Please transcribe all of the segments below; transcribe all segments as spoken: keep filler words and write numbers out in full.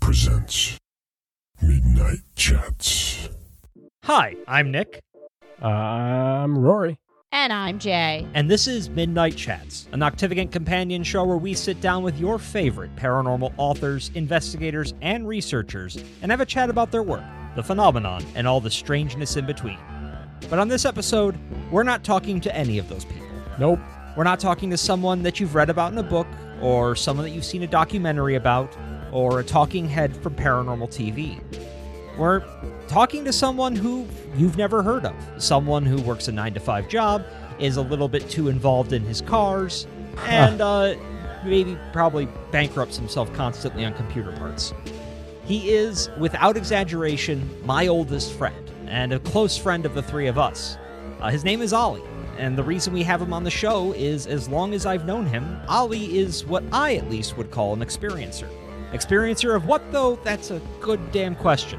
presents Midnight Chats. Hi, I'm Nick. Uh, I'm Rory. And I'm Jay. And this is Midnight Chats, a Noctivagant companion show where we sit down with your favorite paranormal authors, investigators, and researchers and have a chat about their work, the phenomenon, and all the strangeness in between. But on this episode, we're not talking to any of those people. Nope. We're not talking to someone that you've read about in a book, or someone that you've seen a documentary about, or a talking head from Paranormal T V. We're talking to someone who you've never heard of. Someone who works a nine to five job, is a little bit too involved in his cars, and uh, maybe probably bankrupts himself constantly on computer parts. He is, without exaggeration, my oldest friend, and a close friend of the three of us. Uh, his name is Ollie, and the reason we have him on the show is, as long as I've known him, Ollie is what I at least would call an experiencer. Experiencer of what, though? That's a good damn question.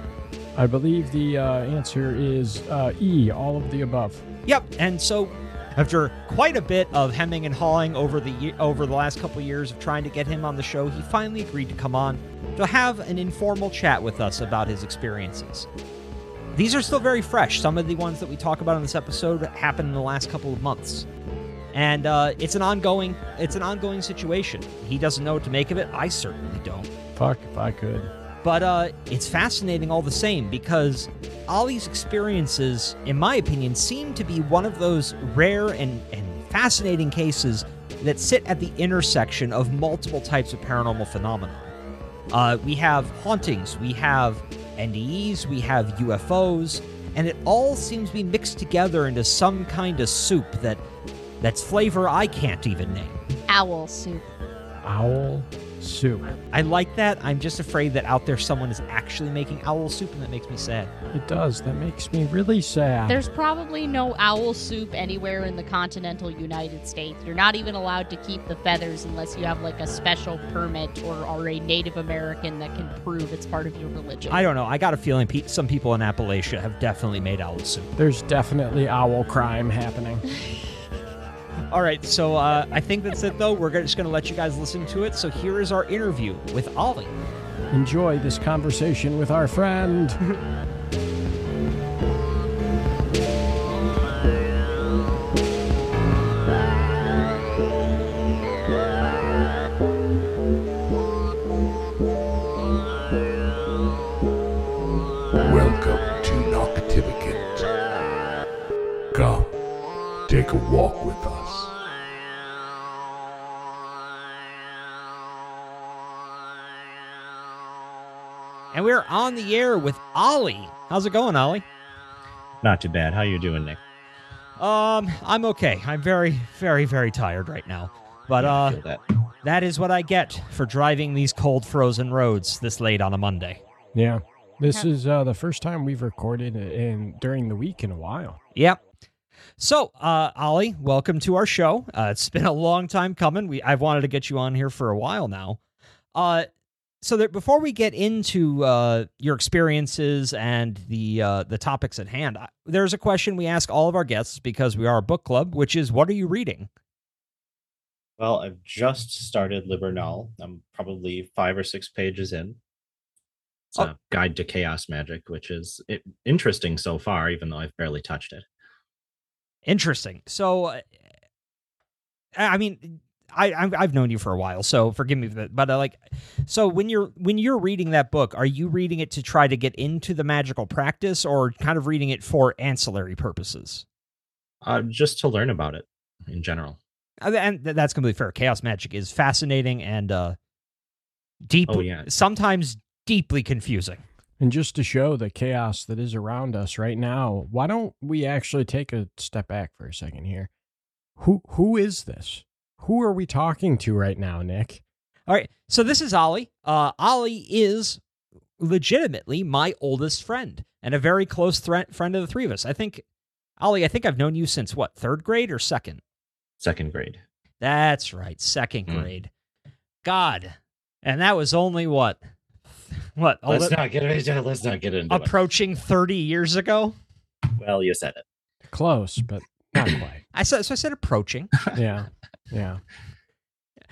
I believe the uh, answer is uh, E, all of the above. Yep, and so after quite a bit of hemming and hawing over the ye- over the last couple of years of trying to get him on the show, he finally agreed to come on to have an informal chat with us about his experiences. These are still very fresh. Some of the ones that we talk about in this episode happened in the last couple of months. And uh, it's an ongoing it's an ongoing situation. He doesn't know what to make of it. I certainly don't. Fuck if I could. But uh, it's fascinating all the same, because Ollie's experiences, in my opinion, seem to be one of those rare and, and fascinating cases that sit at the intersection of multiple types of paranormal phenomena. Uh, we have hauntings, we have N D Es, we have U F Os, and it all seems to be mixed together into some kind of soup that that's flavor I can't even name. Owl soup. Owl soup. I like that. I'm just afraid that out there someone is actually making owl soup, and that makes me sad. It does. That makes me really sad. There's probably no owl soup anywhere in the continental United States. You're not even allowed to keep the feathers unless you have like a special permit or are a Native American that can prove it's part of your religion. I don't know. I got a feeling pe- some people in Appalachia have definitely made owl soup. There's definitely owl crime happening. All right, so uh, I think that's it, though. We're just going to let you guys listen to it. So here is our interview with Ollie. Enjoy this conversation with our friend. Welcome to Noctivagant. Come, take a walk with us. And we're on the air with Ollie. How's it going, Ollie? Not too bad. How you doing, Nick? Um, I'm okay. I'm very, very, very tired right now. But Yeah, I uh, feel that. that is what I get for driving these cold, frozen roads this late on a Monday. Yeah. This is uh, the first time we've recorded in during the week in a while. Yep. So, uh, Ollie, welcome to our show. Uh, it's been a long time coming. We I've wanted to get you on here for a while now. Uh, so that before we get into uh, your experiences and the uh, the topics at hand, I- there's a question we ask all of our guests because we are a book club, which is, what are you reading? Well, I've just started Libernal. I'm probably five or six pages in. It's Oh. a guide to chaos magic, which is it, interesting so far, even though I've barely touched it. Interesting. So, uh, I mean, I I've I've known you for a while, so forgive me for that. But uh, like, so when you're when you're reading that book, are you reading it to try to get into the magical practice, or kind of reading it for ancillary purposes? Uh, just to learn about it in general. Uh, And th- that's completely fair. Chaos magic is fascinating and uh, deep. Oh, yeah. Sometimes deeply confusing. And just to show the chaos that is around us right now, why don't we actually take a step back for a second here? Who Who is this? Who are we talking to right now, Nick? All right, so this is Ollie. Uh, Ollie is legitimately my oldest friend and a very close thre- friend of the three of us. I think, Ollie, I think I've known you since, what, third grade or second? Second grade. That's right, second Mm. grade. God, and that was only, what, what, oh, Let's that- not get into let's not get into it. approaching thirty years ago? Well, you said it. Close, but not quite. I said, so I said approaching. Yeah, yeah.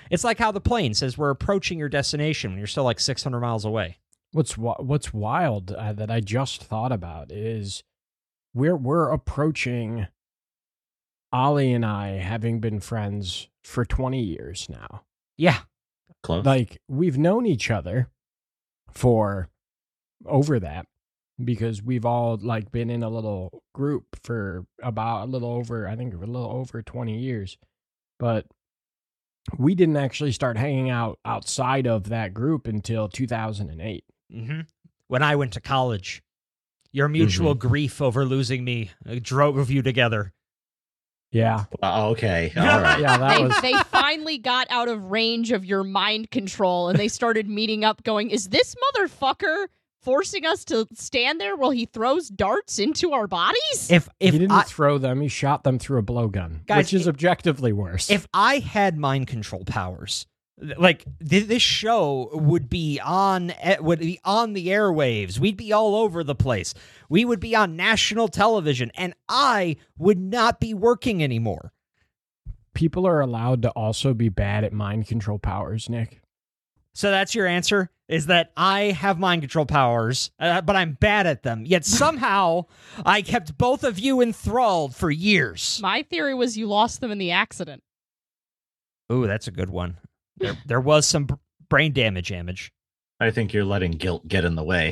It's like how the plane says we're approaching your destination when you're still like six hundred miles away. What's wi- what's wild uh, that I just thought about is we're we're approaching Ollie and I having been friends for twenty years now. Yeah. Close. Like, we've known each other for over that because we've all like been in a little group for about a little over, I think a little over twenty years. But we didn't actually start hanging out outside of that group until two thousand eight. Mm-hmm. When I went to college, your mutual Mm-hmm. grief over losing me uh, drove you together. Yeah. Uh, okay. All right. Yeah, that They, was they finally got out of range of your mind control and they started meeting up going, is this motherfucker forcing us to stand there while he throws darts into our bodies? If if he didn't I, throw them, he shot them through a blowgun, Guys, which is if- objectively worse. if I had mind control powers, like th- this show would be on eh, would be on the airwaves. We'd be all over the place. We would be on national television, and I would not be working anymore. People are allowed to also be bad at mind control powers, Nick. So that's your answer? Is that I have mind control powers, uh, but I'm bad at them. Yet somehow I kept both of you enthralled for years. My theory was you lost them in the accident. Ooh, that's a good one. There, there was some b- brain damage damage. I think you're letting guilt get in the way.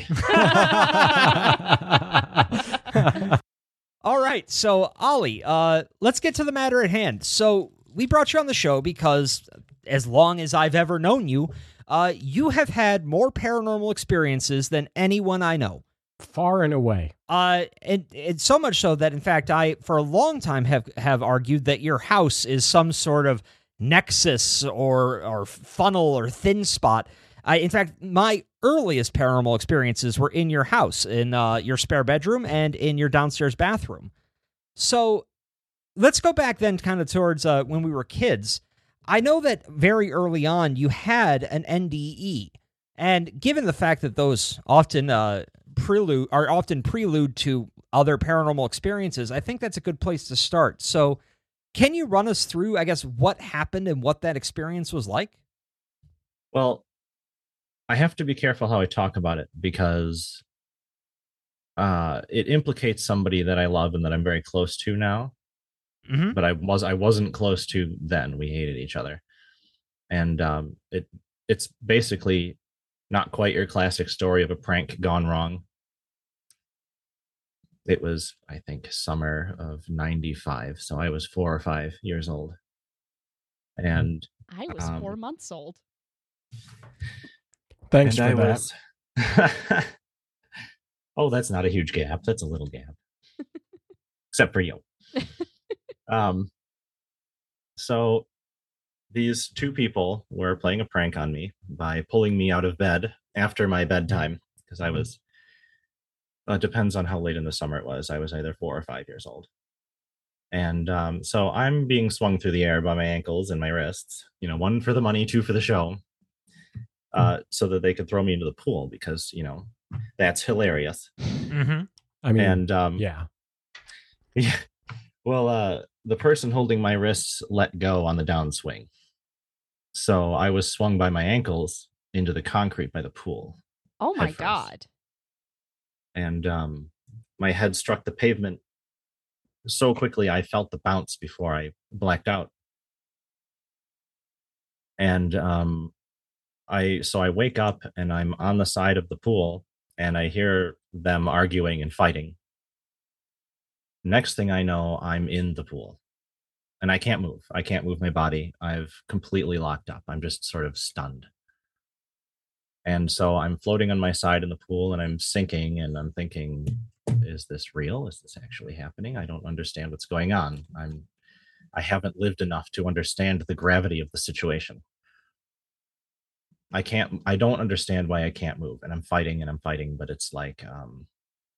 All right, so Ollie, uh, let's get to the matter at hand. So we brought you on the show because as long as I've ever known you, uh, you have had more paranormal experiences than anyone I know. Far and away. Uh, and it's so much so that, in fact, I, for a long time, have, have argued that your house is some sort of nexus or or funnel or thin spot. I, in fact, my earliest paranormal experiences were in your house, in uh, your spare bedroom and in your downstairs bathroom. So let's go back then kind of towards uh, when we were kids. I know that very early on you had an N D E. And given the fact that those often uh, prelude are often prelude to other paranormal experiences, I think that's a good place to start. So can you run us through, I guess, what happened and what that experience was like? Well, I have to be careful how I talk about it because uh, it implicates somebody that I love and that I'm very close to now. Mm-hmm. But I was I wasn't close to then. We hated each other, and um, it it's basically not quite your classic story of a prank gone wrong. It was, I think, summer of ninety-five, so I was four or five years old, and I was Um, four months old. Thanks and for I that. was. Oh, that's not a huge gap. That's a little gap, except for you. um. So, these two people were playing a prank on me by pulling me out of bed after my bedtime because I was. Uh, depends on how late in the summer it was. I was either four or five years old. And um, so I'm being swung through the air by my ankles and my wrists, you know, one for the money, two for the show, uh, so that they could throw me into the pool because, you know, that's hilarious. Mm-hmm. I mean, And um, yeah. yeah, well, uh, the person holding my wrists let go on the downswing. So I was swung by my ankles into the concrete by the pool. Oh my headfirst. god. And um, my head struck the pavement so quickly I felt the bounce before I blacked out. And um, I so I wake up and I'm on the side of the pool and I hear them arguing and fighting. Next thing I know, I'm in the pool and I can't move. I can't move my body. I've completely locked up. I'm just sort of stunned. And so I'm floating on my side in the pool and I'm sinking and I'm thinking, is this real? Is this actually happening? I don't understand what's going on. I'm I haven't lived enough to understand the gravity of the situation. I can't I don't understand why I can't move and I'm fighting and I'm fighting, but it's like um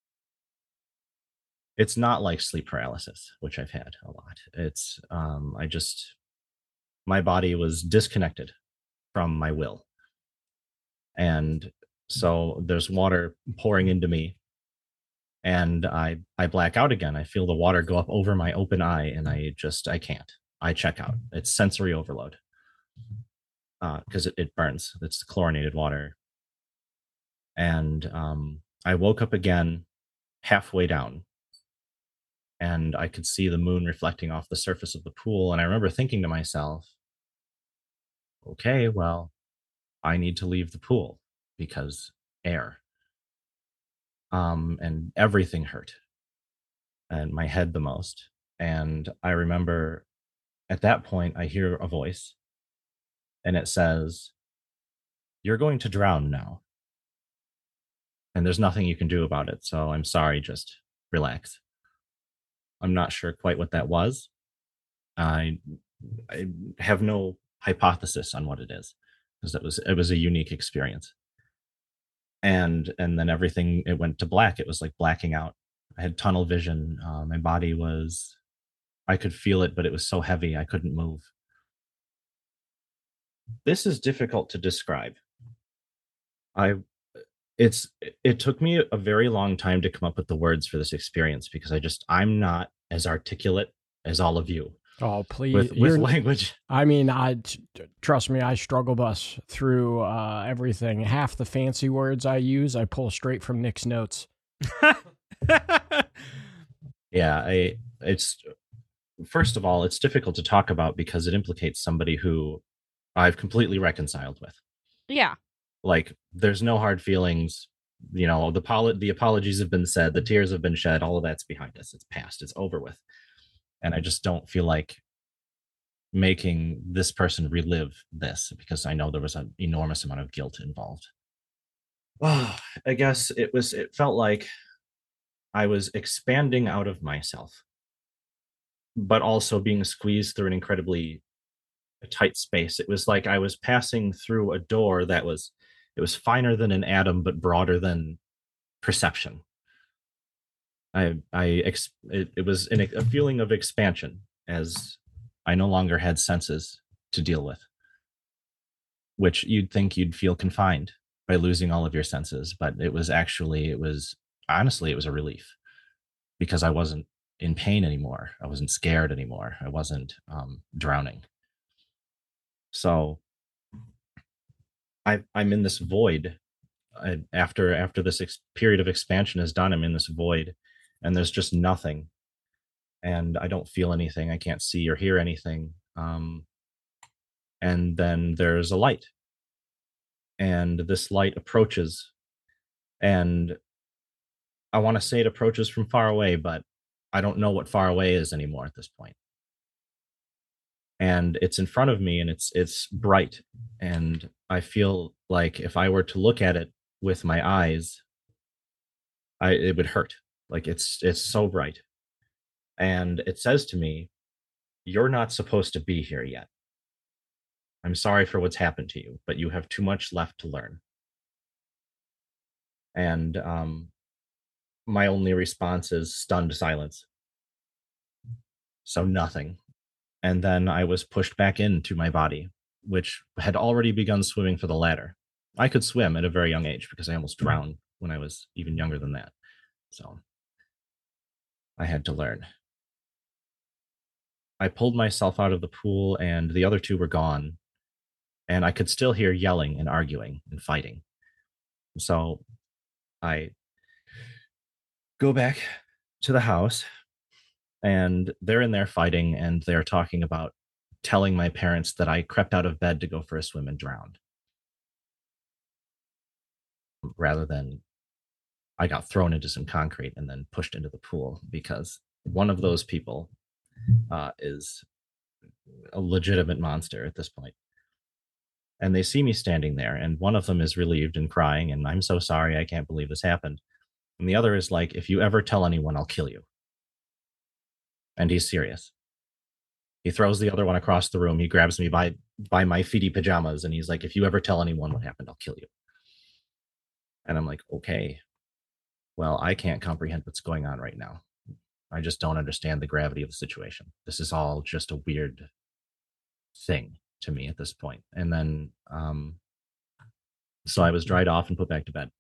it's not like sleep paralysis, which I've had a lot. It's um I just my body was disconnected from my will. And so there's water pouring into me and I I black out again. I feel the water go up over my open eye and I just I can't. I check out. It's sensory overload. because uh, it, it burns. It's chlorinated water. And um, I woke up again halfway down, and I could see the moon reflecting off the surface of the pool. And I remember thinking to myself, okay, well, I need to leave the pool because air. Um, and everything hurt, and my head the most. And I remember at that point, I hear a voice, and it says, "You're going to drown now. And there's nothing you can do about it. So I'm sorry, just relax." I'm not sure quite what that was. I I have no hypothesis on what it is, because it was it was a unique experience. And and then everything, it went to black. It was like blacking out. I had tunnel vision. Uh, my body was, I could feel it, but it was so heavy I couldn't move. This is difficult to describe. I it's it took me a very long time to come up with the words for this experience, because I just I'm not as articulate as all of you. Oh, please. With, with language. I mean, I trust me, I struggle bus through uh, everything. Half the fancy words I use, I pull straight from Nick's notes. Yeah, I it's first of all, it's difficult to talk about because it implicates somebody who I've completely reconciled with. Yeah. Like, there's no hard feelings. You know, the poli- the apologies have been said, the tears have been shed, all of that's behind us. It's past, it's over with. And I just don't feel like making this person relive this, because I know there was an enormous amount of guilt involved. Oh, I guess it was, it felt like I was expanding out of myself, but also being squeezed through an incredibly tight space. It was like I was passing through a door that was, it was finer than an atom, but broader than perception. I, I, ex- it, it was an, a feeling of expansion, as I no longer had senses to deal with, which you'd think you'd feel confined by losing all of your senses. But it was actually, it was, honestly, it was a relief, because I wasn't in pain anymore. I wasn't scared anymore. I wasn't um, drowning. So I, I'm in this void. I, after after this ex- period of expansion is done, I'm in this void, and there's just nothing, and I don't feel anything. I can't see or hear anything. Um, and then there's a light, and this light approaches, and I want to say it approaches from far away, but I don't know what far away is anymore at this point. And it's in front of me, and it's it's bright, and I feel like if I were to look at it with my eyes, I it would hurt. Like, it's it's so bright. And it says to me, "You're not supposed to be here yet. I'm sorry for what's happened to you, but you have too much left to learn." And um, my only response is stunned silence. So nothing. And then I was pushed back into my body, which had already begun swimming for the ladder. I could swim at a very young age, because I almost drowned when I was even younger than that. So I had to learn. I pulled myself out of the pool, and the other two were gone. And I could still hear yelling and arguing and fighting. So I go back to the house, and they're in there fighting, and they're talking about telling my parents that I crept out of bed to go for a swim and drowned, rather than I got thrown into some concrete and then pushed into the pool, because one of those people uh, is a legitimate monster at this point. And they see me standing there, and one of them is relieved and crying, and "I'm so sorry, I can't believe this happened." And the other is like, "If you ever tell anyone, I'll kill you." And he's serious. He throws the other one across the room. He grabs me by by my feety pajamas, and he's like, "If you ever tell anyone what happened, I'll kill you." And I'm like, okay, well, I can't comprehend what's going on right now. I just don't understand the gravity of the situation. This is all just a weird thing to me at this point. And then, um, so I was dried off and put back to bed.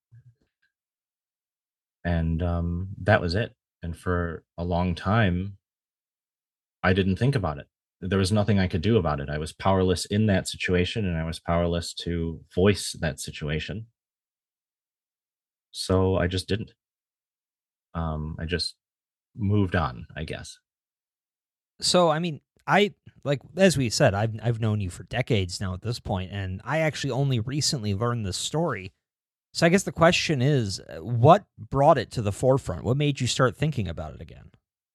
And um, that was it. And for a long time, I didn't think about it. there was nothing I could do about it. I was powerless in that situation, and I was powerless to voice that situation. So I just didn't. Um, I just moved on, I guess. So, I mean, I like as we said, I've I've known you for decades now at this point, and I actually only recently learned this story. So, I guess the question is, uh, what brought it to the forefront? What made you start thinking about it again?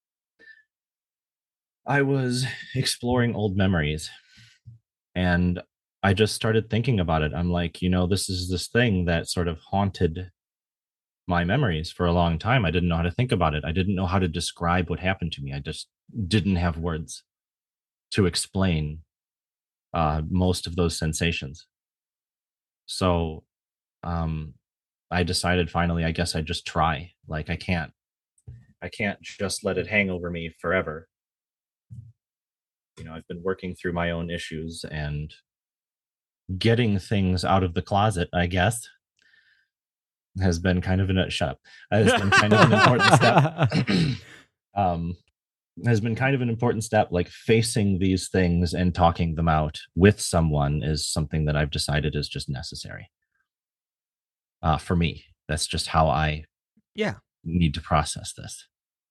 I was exploring old memories, and I just started thinking about it. I'm like, you know, this is this thing that sort of haunted my memories for a long time. I didn't know how to think about it. I didn't know how to describe what happened to me. I just didn't have words to explain uh, most of those sensations. So um, I decided finally, I guess I'd just try. Like I can't, I can't just let it hang over me forever. You know, I've been working through my own issues and getting things out of the closet, I guess, has been kind of an shut up. Has been kind of an important step. um, has been kind of an important step. Like facing these things and talking them out with someone is something that I've decided is just necessary. Uh, for me, that's just how I Yeah. need to process this.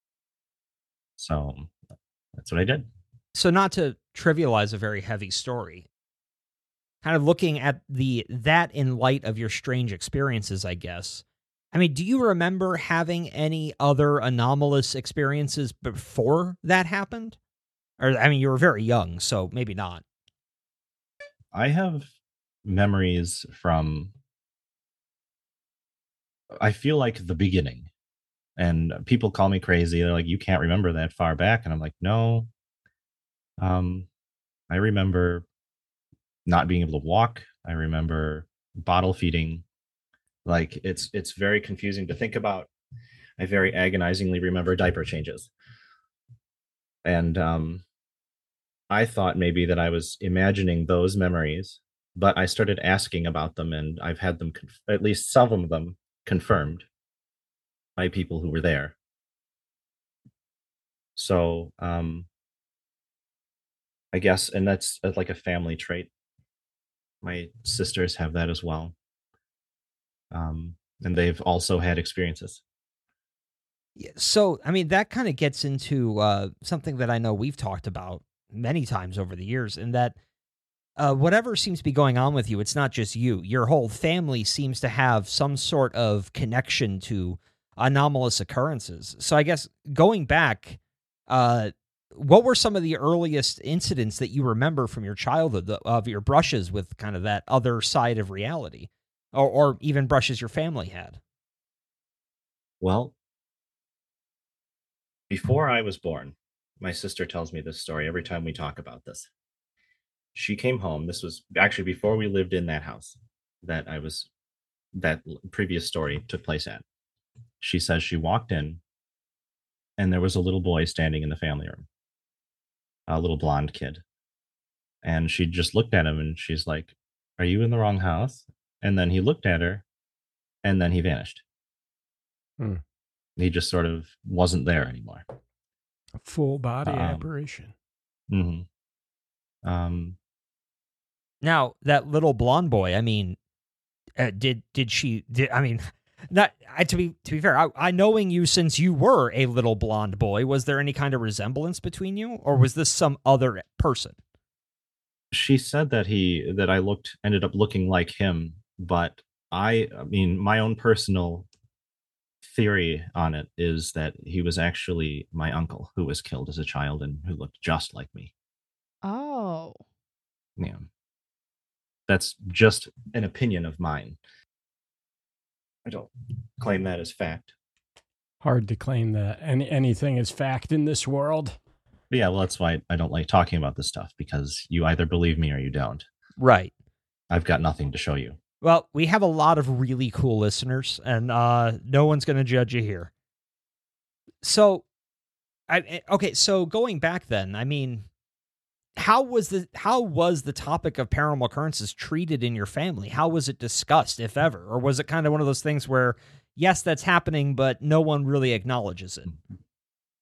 So that's what I did. So, not to trivialize a very heavy story, kind of looking at the that in light of your strange experiences, I guess. I mean, do you remember having any other anomalous experiences before that happened? Or, I mean, you were very young, so maybe not. I have memories from, I feel like the beginning. And people call me crazy. They're like, you can't remember that far back. And I'm like, no. Um, I remember not being able to walk. I remember bottle feeding. Like it's it's very confusing to think about. I very agonizingly remember diaper changes. And um, I thought maybe that I was imagining those memories, but I started asking about them, and I've had them, conf- at least some of them, confirmed by people who were there. So um, I guess, and that's uh, like a family trait. My sisters have that as well. Um, and they've also had experiences. Yeah, so, I mean, that kind of gets into uh, something that I know we've talked about many times over the years, and that uh, whatever seems to be going on with you, it's not just you. Your whole family seems to have some sort of connection to anomalous occurrences. So I guess going back, uh, what were some of the earliest incidents that you remember from your childhood the, of your brushes with kind of that other side of reality, or, or even brushes your family had? Well, before I was born, my sister tells me this story every time we talk about this. She came home. This was actually before we lived in that house that I was, that previous story took place at. She says she walked in and there was a little boy standing in the family room, a little blonde kid. And she just looked at him and she's like, "Are you in the wrong house?" And then he looked at her and then he vanished. Hmm. He just sort of wasn't there anymore. A full body Um, apparition. Mm-hmm. Um, Now, that little blonde boy, I mean, uh, did did she? Did, I mean, not I, to be to be fair. I, I knowing you since you were a little blonde boy, was there any kind of resemblance between you, or was this some other person? she said that he that I looked ended up looking like him, but I I mean my own personal theory on it is that he was actually my uncle who was killed as a child and who looked just like me. Oh. Yeah. That's just an opinion of mine. I don't claim that as fact. Hard to claim that any anything is fact in this world. But yeah, well, that's why I don't like talking about this stuff, because you either believe me or you don't. Right. I've got nothing to show you. Well, we have a lot of really cool listeners, and uh, no one's going to judge you here. So, I okay. So going back, then, I mean, how was the how was the topic of paranormal occurrences treated in your family? How was it discussed, if ever, or was it kind of one of those things where, yes, that's happening, but no one really acknowledges it?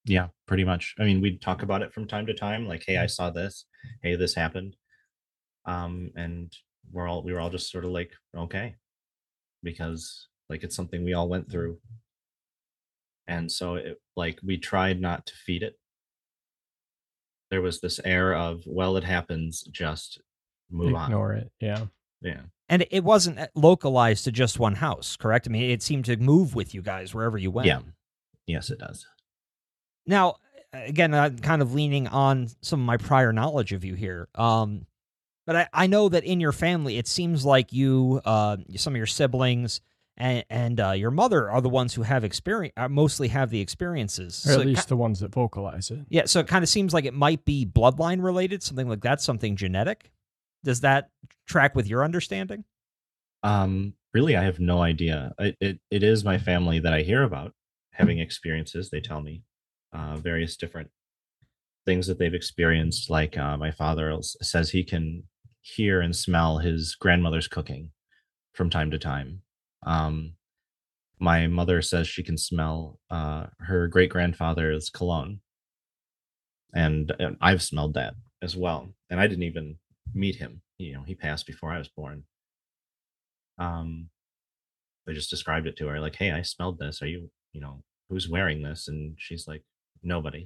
Yeah, pretty much. I mean, we'd talk about it from time to time, like, "Hey, I saw this. Hey, this happened." Um, and we're all we were all just sort of like, "Okay," because like it's something we all went through. And so it like we tried not to feed it. There was this air of, well, it happens, just move on. Ignore it. Yeah. Yeah. And it wasn't uh, localized to just one house, correct? I mean, it seemed to move with you guys wherever you went. Yeah. Yes, it does. Now, again, I'm kind of leaning on some of my prior knowledge of you here. Um, but I, I know that in your family, it seems like you, uh, some of your siblings, and, and uh, your mother are the ones who have experience, uh, mostly have the experiences. Or So at it least ki- the ones that vocalize it. yeah, so it kind of seems like it might be bloodline related, something like that, something genetic. Does that track with your understanding? Um, really, I have no idea. It, it it is my family that I hear about having experiences. They tell me uh, various different things that they've experienced. Like uh, my father s- says he can hear and smell his grandmother's cooking from time to time. Um, my mother says she can smell uh, her great grandfather's cologne, and, and I've smelled that as well. And I didn't even meet him. You know, he passed before I was born. Um, I just described it to her, like, "Hey, I smelled this. Are you, you know, who's wearing this?" And she's like, "Nobody."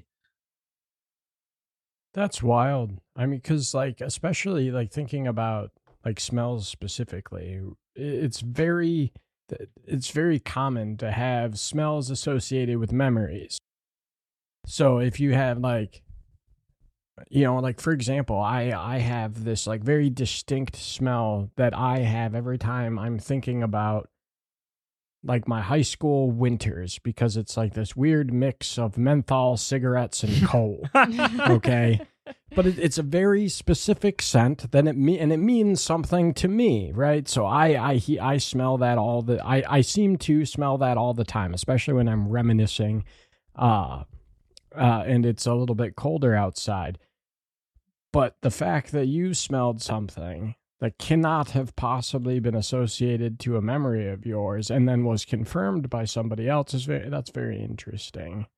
That's wild. I mean, because like, especially like thinking about like smells specifically, i- it's very, it's very common to have smells associated with memories. So if you have like, you know, like for example, I I have this like very distinct smell that I have every time I'm thinking about like my high school winters because it's like this weird mix of menthol, cigarettes, and coal. Okay. But it, it's a very specific scent. Then it me and it means something to me, right? So I I he, I smell that all the I I seem to smell that all the time, especially when I'm reminiscing, uh, uh, and it's a little bit colder outside. But the fact that you smelled something that cannot have possibly been associated to a memory of yours and then was confirmed by somebody else is very that's very interesting.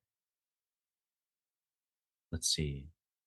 Let's see.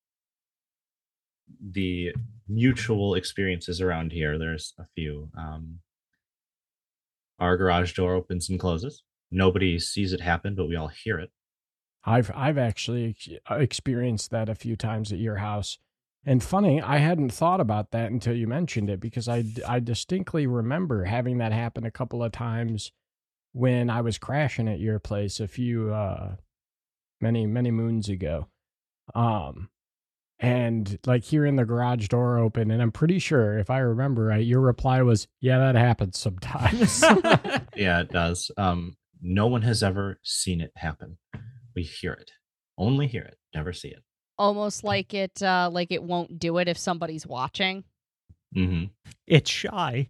The mutual experiences around here, there's a few. Um, our garage door opens and closes. Nobody sees it happen, but we all hear it. I've I've actually ex- uh, experienced that a few times at your house. And funny, I hadn't thought about that until you mentioned it because I, d- I distinctly remember having that happen a couple of times when I was crashing at your place a few uh many many moons ago. Um and like hearing the garage door open, and I'm pretty sure if I remember right, your reply was, "Yeah, that happens sometimes." Yeah, it does. Um, no one has ever seen it happen. We hear it, only hear it, never see it. Almost like it, uh, like it won't do it if somebody's watching. Mm-hmm. It's shy.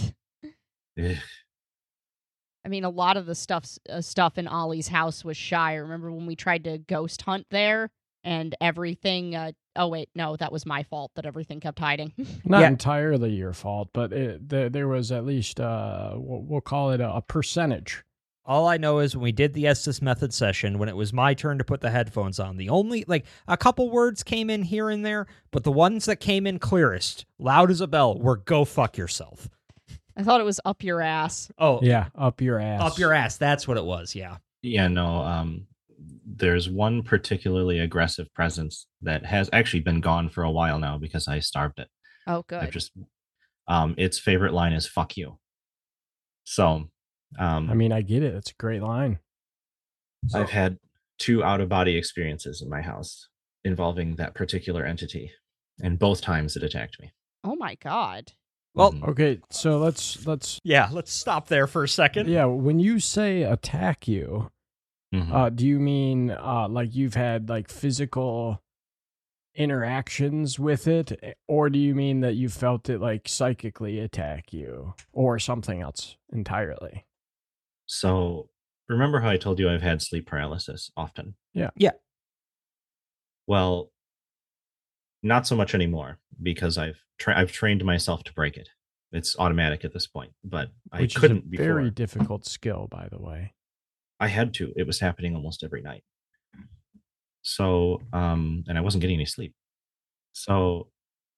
I mean, a lot of the stuff uh, stuff in Ollie's house was shy. I remember when we tried to ghost hunt there, and everything. Uh, oh wait, no, that was my fault that everything kept hiding. Not Yeah. entirely your fault, but it, there, there was at least uh we'll, we'll call it a, a percentage. All I know is when we did the Estes Method session, when it was my turn to put the headphones on, the only, like, a couple words came in here and there, but the ones that came in clearest, loud as a bell, were "go fuck yourself." I thought it was up your ass. Oh, Yeah, up your ass. up your ass. That's what it was, yeah. Yeah, no. Um, there's one particularly aggressive presence that has actually been gone for a while now because I starved it. Oh, I've good. just, um, its favorite line is "fuck you." So, um, I mean, I get it. It's a great line. I've had two out of body experiences in my house involving that particular entity, and both times it attacked me. Oh my god. Well, Mhm. Okay, so let's let's yeah, let's stop there for a second. yeah. When you say attack you, Mhm. uh, do you mean uh like you've had like physical interactions with it, or do you mean that you felt it like psychically attack you, or something else entirely? So, remember how I told you I've had sleep paralysis often? Yeah. Yeah. Well, not so much anymore because I've tra- I've trained myself to break it. It's automatic at this point, but I Which couldn't is a before. very difficult skill, by the way. I had to. It was happening almost every night. So, um, and I wasn't getting any sleep. So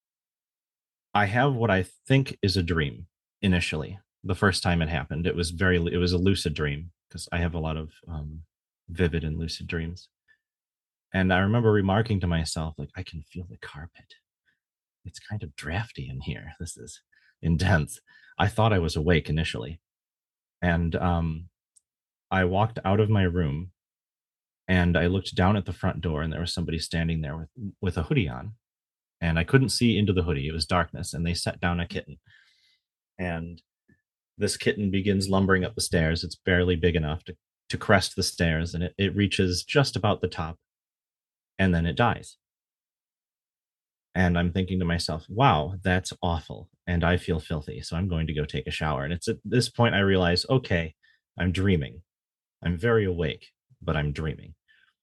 I have what I think is a dream initially. The first time it happened, it was very, it was a lucid dream because I have a lot of um, vivid and lucid dreams. And I remember remarking to myself, like, I can feel the carpet. It's kind of drafty in here. This is intense. I thought I was awake initially. And um, I walked out of my room and I looked down at the front door and there was somebody standing there with, with a hoodie on. And I couldn't see into the hoodie. It was darkness. And they set down a kitten. And this kitten begins lumbering up the stairs. It's barely big enough to, to crest the stairs. And it, it reaches just about the top. And then it dies. And I'm thinking to myself, wow, that's awful. And I feel filthy. So I'm going to go take a shower. And it's at this point I realize, okay, I'm dreaming. I'm very awake, but I'm dreaming.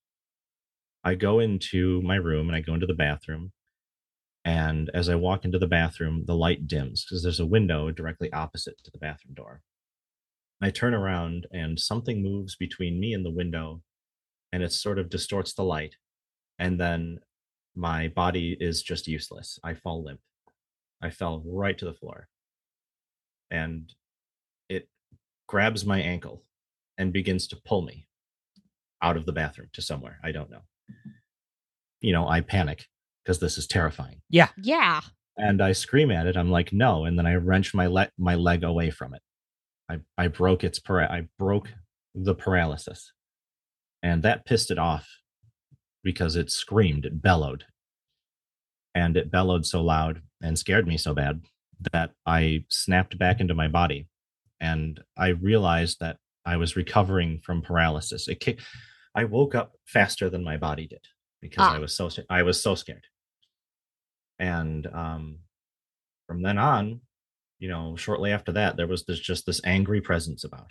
I go into my room and I go into the bathroom. And as I walk into the bathroom, the light dims because there's a window directly opposite to the bathroom door. I turn around and something moves between me and the window and it sort of distorts the light. And then my body is just useless. I fall limp. I fell right to the floor. And it grabs my ankle and begins to pull me out of the bathroom to somewhere. I don't know. You know, I panic because this is terrifying. Yeah. Yeah. And I scream at it. I'm like, no. And then I wrench my le- my leg away from it. I, I broke its para- I broke the paralysis. And that pissed it off because it screamed, it bellowed. And it bellowed so loud and scared me so bad that I snapped back into my body. And I realized that I was recovering from paralysis. It kicked, I woke up faster than my body did because Ah. I was so I was so scared. And um, from then on, you know, shortly after that, there was this just this angry presence about.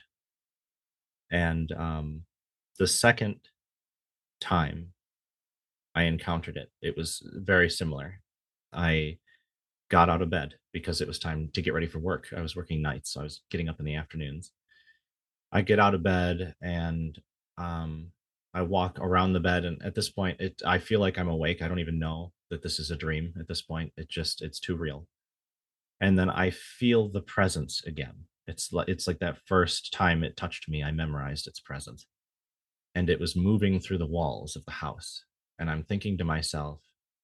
And um, the second time I encountered it, it was very similar. I got out of bed because it was time to get ready for work. I was working nights, so I was getting up in the afternoons. I get out of bed and um, I walk around the bed, and at this point, it I feel like I'm awake. I don't even know that this is a dream at this point. It just it's too real. And then I feel the presence again. It's like it's like that first time it touched me, I memorized its presence, and it was moving through the walls of the house. And I'm thinking to myself,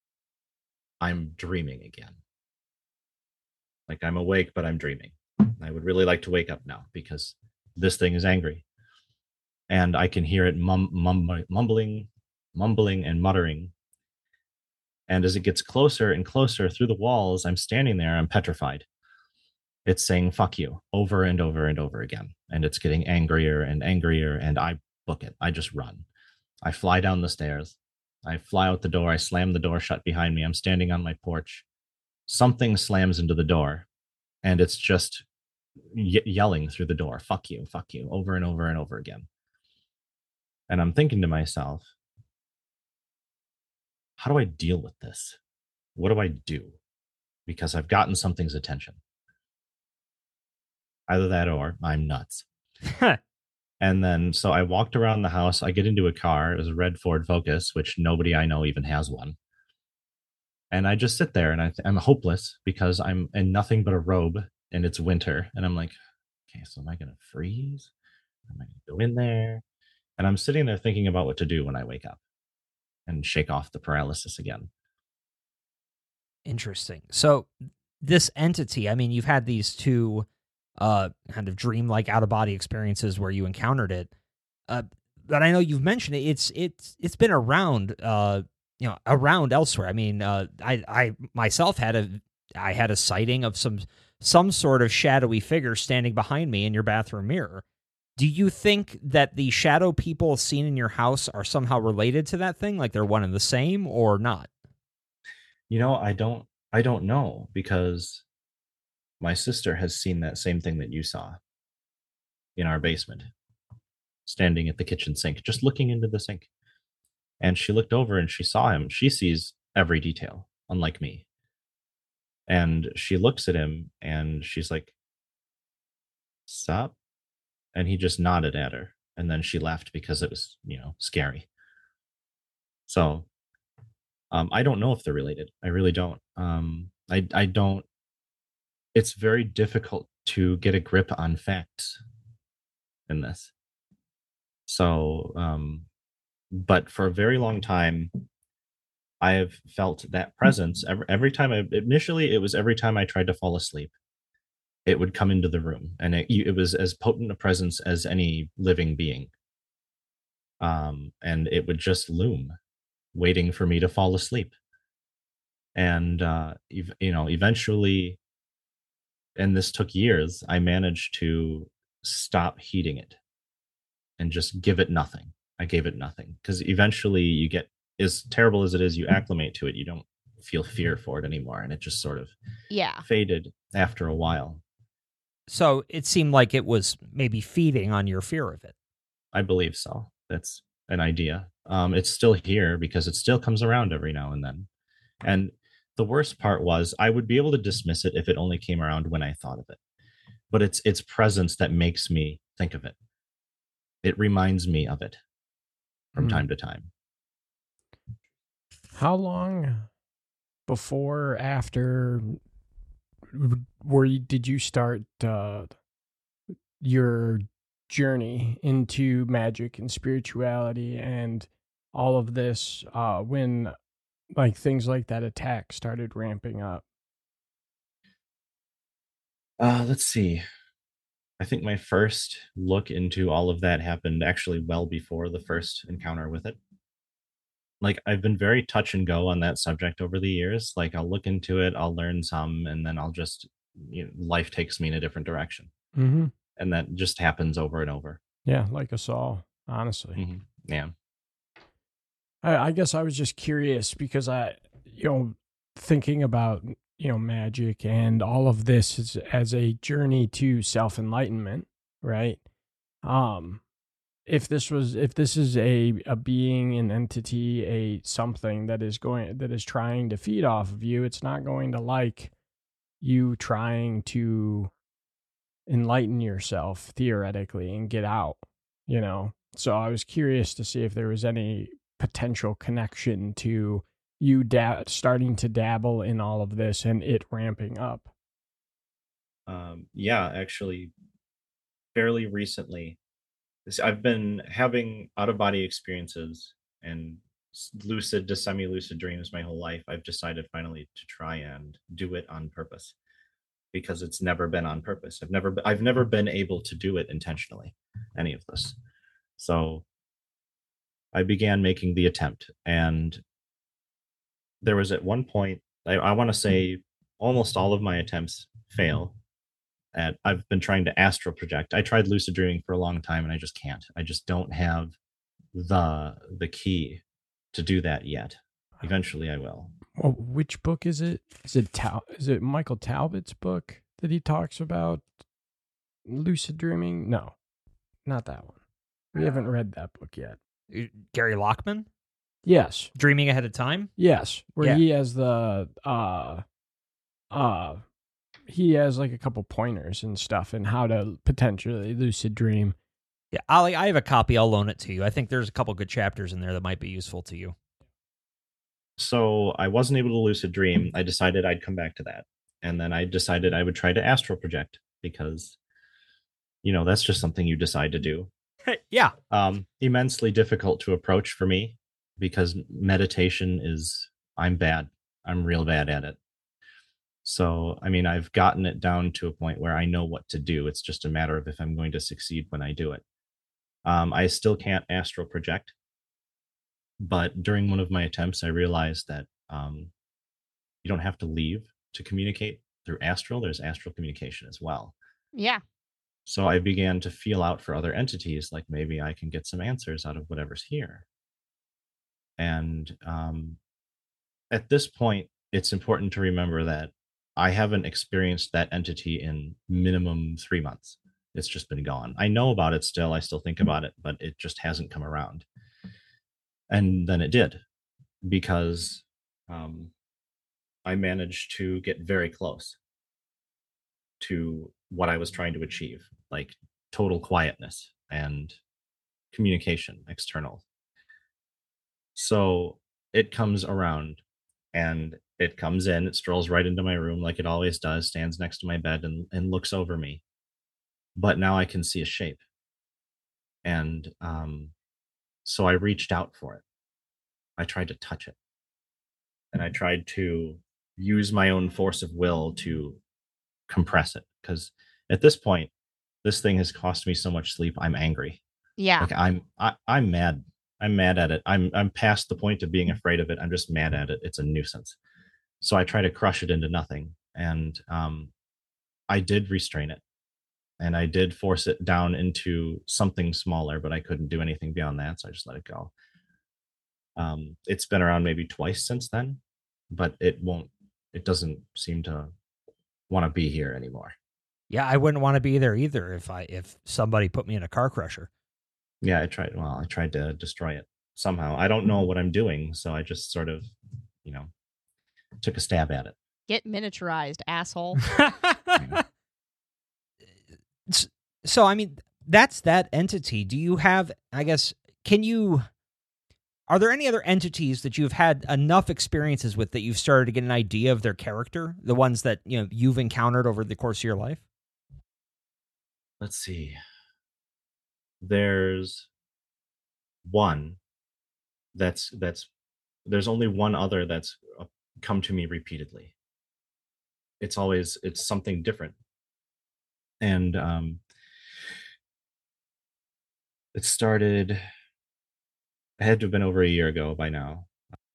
I'm dreaming again. Like I'm awake, but I'm dreaming. I would really like to wake up now because this thing is angry. And I can hear it mum, mum, mumbling, mumbling, and muttering. And as it gets closer and closer through the walls, I'm standing there, I'm petrified. It's saying, fuck you, over and over and over again. And it's getting angrier and angrier. And I book it. I just run. I fly down the stairs. I fly out the door. I slam the door shut behind me. I'm standing on my porch. Something slams into the door. And it's just ye- yelling through the door, fuck you, fuck you, over and over and over again. And I'm thinking to myself, how do I deal with this? What do I do? Because I've gotten something's attention. Either that or I'm nuts. And then, so I walked around the house. I get into a car. It was a red Ford Focus, which nobody I know even has one. And I just sit there and I th- I'm hopeless because I'm in nothing but a robe and it's winter. And I'm like, okay, so am I going to freeze? Am I going to go in there? And I'm sitting there thinking about what to do when I wake up and shake off the paralysis again. Interesting. So this entity, I mean, you've had these two uh, kind of dream-like out-of-body experiences where you encountered it. Uh, but I know you've mentioned it. It's it's it's been around, uh, you know, around elsewhere. I mean, uh, I I myself had a I had a sighting of some some sort of shadowy figure standing behind me in your bathroom mirror. Do you think that the shadow people seen in your house are somehow related to that thing, like they're one and the same, or not? You know, I don't I don't know because my sister has seen that same thing that you saw in our basement, standing at the kitchen sink, just looking into the sink. And she looked over and she saw him. She sees every detail, unlike me. And she looks at him and she's like, "Sup?" And he just nodded at her. And then she left because it was, you know, scary. So um, I don't know if they're related. I really don't. Um, I I don't. It's very difficult to get a grip on facts in this. So, um, but for a very long time, I have felt that presence every every time. I initially it was every time I tried to fall asleep, it would come into the room, and it it was as potent a presence as any living being. Um, and it would just loom, waiting for me to fall asleep. And uh, ev- you know, eventually, and this took years, I managed to stop heeding it and just give it nothing. I gave it nothing because eventually you get, as terrible as it is, you acclimate to it. You don't feel fear for it anymore, and it just sort of Yeah. faded after a while. So it seemed like it was maybe feeding on your fear of it. I believe so. That's an idea. Um, it's still here because it still comes around every now and then. And the worst part was I would be able to dismiss it if it only came around when I thought of it. But it's its presence that makes me think of it. It reminds me of it from Hmm. time to time. How long before, after, were you, did you start uh, your journey into magic and spirituality and all of this uh, when like things like that attack started ramping up? Uh, let's see. I think my first look into all of that happened actually well before the first encounter with it. Like I've been very touch and go on that subject over the years. Like I'll look into it, I'll learn some, and then I'll just, you know, life takes me in a different direction, Mm-hmm. and that just happens over and over. Yeah, like us all, honestly. Mm-hmm. Yeah. I, I guess I was just curious because I, you know, thinking about, you know, magic and all of this as, as a journey to self enlightenment, right? Um, if this was, if this is a a being, an entity, a something that is going, that is trying to feed off of you, it's not going to like you trying to enlighten yourself theoretically and get out, you know. So I was curious to see if there was any potential connection to you da- starting to dabble in all of this and it ramping up. Um, yeah, actually, fairly recently, this- I've been having out of body experiences and s- lucid to semi lucid dreams my whole life. I've decided finally to try and do it on purpose because it's never been on purpose. I've never, be- I've never been able to do it intentionally, any of this. So I began making the attempt, and there was at one point, I, I want to say almost all of my attempts fail. At I've been trying to astral project. I tried lucid dreaming for a long time, and I just can't. I just don't have the the key to do that yet. Eventually, I will. Well, which book is it? Is it Tal- is it Michael Talbot's book that he talks about lucid dreaming? No, not that one. We haven't read that book yet. Uh, Gary Lockman, Yes, Dreaming Ahead of Time. yes, where Yeah. he has the uh uh he has like a couple pointers and stuff and how to potentially lucid dream. Yeah, Ollie, I have a copy. I'll loan it to you. I think there's a couple good chapters in there that might be useful to you. So I wasn't able to lucid dream. I decided I'd come back to that, and then I decided I would try to astral project because, you know, that's just something you decide to do. Yeah. Um, immensely difficult to approach for me because meditation is, I'm bad. I'm real bad at it. So, I mean, I've gotten it down to a point where I know what to do. It's just a matter of if I'm going to succeed when I do it. Um, I still can't astral project, but during one of my attempts, I realized that um, you don't have to leave to communicate through astral. There's astral communication as well. Yeah. So I began to feel out for other entities, like maybe I can get some answers out of whatever's here. And um, at this point, it's important to remember that I haven't experienced that entity in minimum three months. It's just been gone. I know about it still. I still think about it, but it just hasn't come around. And then it did, because um, I managed to get very close to what I was trying to achieve, like total quietness and communication external. So it comes around, and it comes in, it strolls right into my room like it always does, stands next to my bed and, and looks over me. But now I can see a shape. And um, so I reached out for it. I tried to touch it. And I tried to use my own force of will to compress it. Because at this point, this thing has cost me so much sleep. I'm angry. Yeah. Like I'm I, I'm mad. I'm mad at it. I'm I'm past the point of being afraid of it. I'm just mad at it. It's a nuisance. So I try to crush it into nothing. And um, I did restrain it. And I did force it down into something smaller, but I couldn't do anything beyond that. So I just let it go. Um, it's been around maybe twice since then, but it won't, it doesn't seem to want to be here anymore. Yeah, I wouldn't want to be there either if I if somebody put me in a car crusher. Yeah, I tried. Well, I tried to destroy it somehow. I don't know what I'm doing, so I just sort of, you know, took a stab at it. Get miniaturized, asshole. So, I mean, that's that entity. Do you have, I guess, can you, are there any other entities that you've had enough experiences with that you've started to get an idea of their character? The ones that, you know, you've encountered over the course of your life? Let's see. There's one that's, that's, there's only one other that's come to me repeatedly. It's always, it's something different. And um, it started, it had to have been over a year ago by now.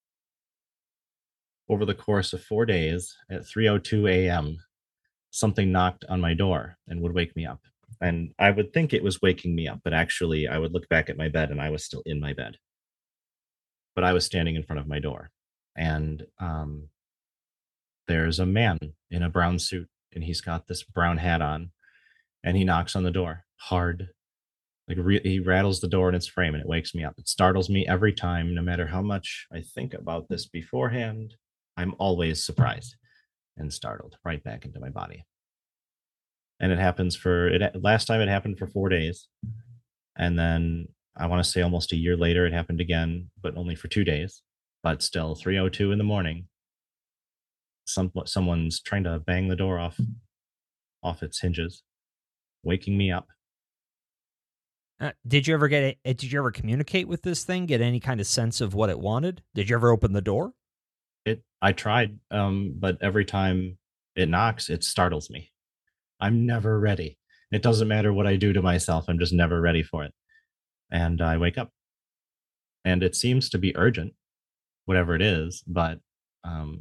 Over the course of four days at three oh two a.m., something knocked on my door and would wake me up. And I would think it was waking me up, but actually I would look back at my bed and I was still in my bed. But I was standing in front of my door. And um, there's a man in a brown suit, and he's got this brown hat on, and he knocks on the door hard. Like re- he rattles the door in its frame, and it wakes me up. It startles me every time, no matter how much I think about this beforehand. I'm always surprised and startled right back into my body. And it happens for it. Last time it happened for four days. And then I want to say almost a year later, it happened again, but only for two days. But still, three oh two in the morning, some someone's trying to bang the door off, off its hinges, waking me up. Uh, did you ever get it? Did you ever communicate with this thing? Get any kind of sense of what it wanted? Did you ever open the door? It. I tried, um, but every time it knocks, it startles me. I'm never ready. It doesn't matter what I do to myself. I'm just never ready for it. And I wake up. And it seems to be urgent, whatever it is, but um,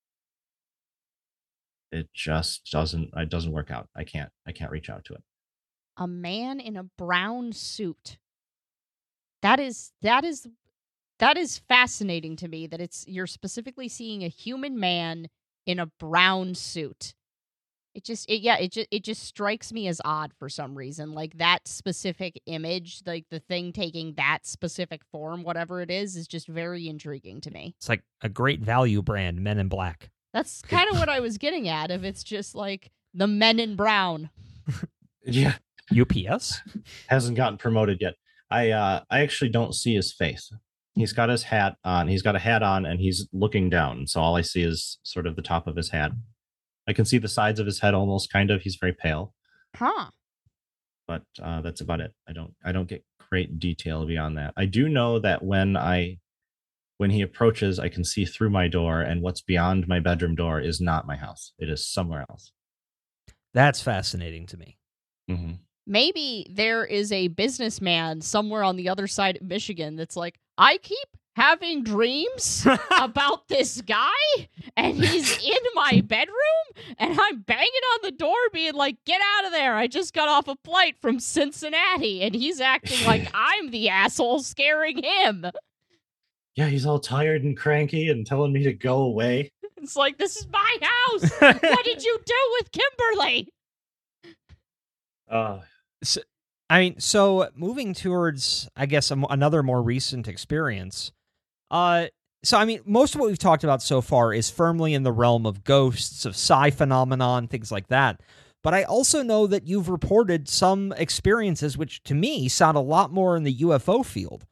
it just doesn't, it doesn't work out. I can't, I can't reach out to it. A man in a brown suit. That is, that is, that is fascinating to me that it's, you're specifically seeing a human man in a brown suit. It just, it, yeah, it just, it just strikes me as odd for some reason. Like that specific image, like the thing taking that specific form, whatever it is, is just very intriguing to me. It's like a great value brand, Men in Black. That's kind of what I was getting at. If it's just like the Men in Brown. Yeah. U P S? Hasn't gotten promoted yet. I, uh, I actually don't see his face. He's got his hat on. He's got a hat on and he's looking down. So all I see is sort of the top of his hat. I can see the sides of his head almost, kind of. He's very pale. Huh. But uh, that's about it. I don't I don't get great detail beyond that. I do know that when I when he approaches, I can see through my door, and what's beyond my bedroom door is not my house. It is somewhere else. That's fascinating to me. Mm-hmm. Maybe there is a businessman somewhere on the other side of Michigan that's like, I keep having dreams about this guy, and he's in my bedroom, and I'm banging on the door being like, get out of there, I just got off a flight from Cincinnati, and he's acting like I'm the asshole scaring him. Yeah, he's all tired and cranky and telling me to go away. It's like, this is my house. What did you do with Kimberly? Uh, so, I mean, so moving towards, I guess, a, another more recent experience. Uh, so, I mean, most of what we've talked about so far is firmly in the realm of ghosts, of psi phenomenon, things like that. But I also know that you've reported some experiences which, to me, sound a lot more in the U F O field.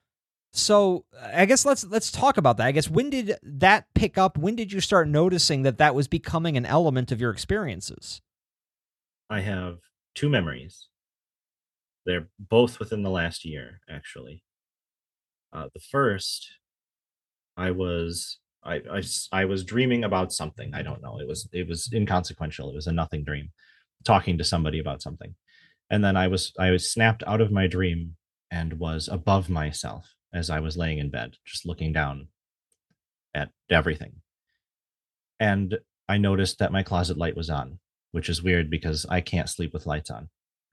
So I guess let's let's talk about that. I guess when did that pick up? When did you start noticing that that was becoming an element of your experiences? I have two memories. They're both within the last year, actually. Uh, the first, I was I, I s- I was dreaming about something. I don't know. It was it was inconsequential. It was a nothing dream, talking to somebody about something. And then I was I was snapped out of my dream and was above myself as I was laying in bed, just looking down at everything. And I noticed that my closet light was on, which is weird because I can't sleep with lights on.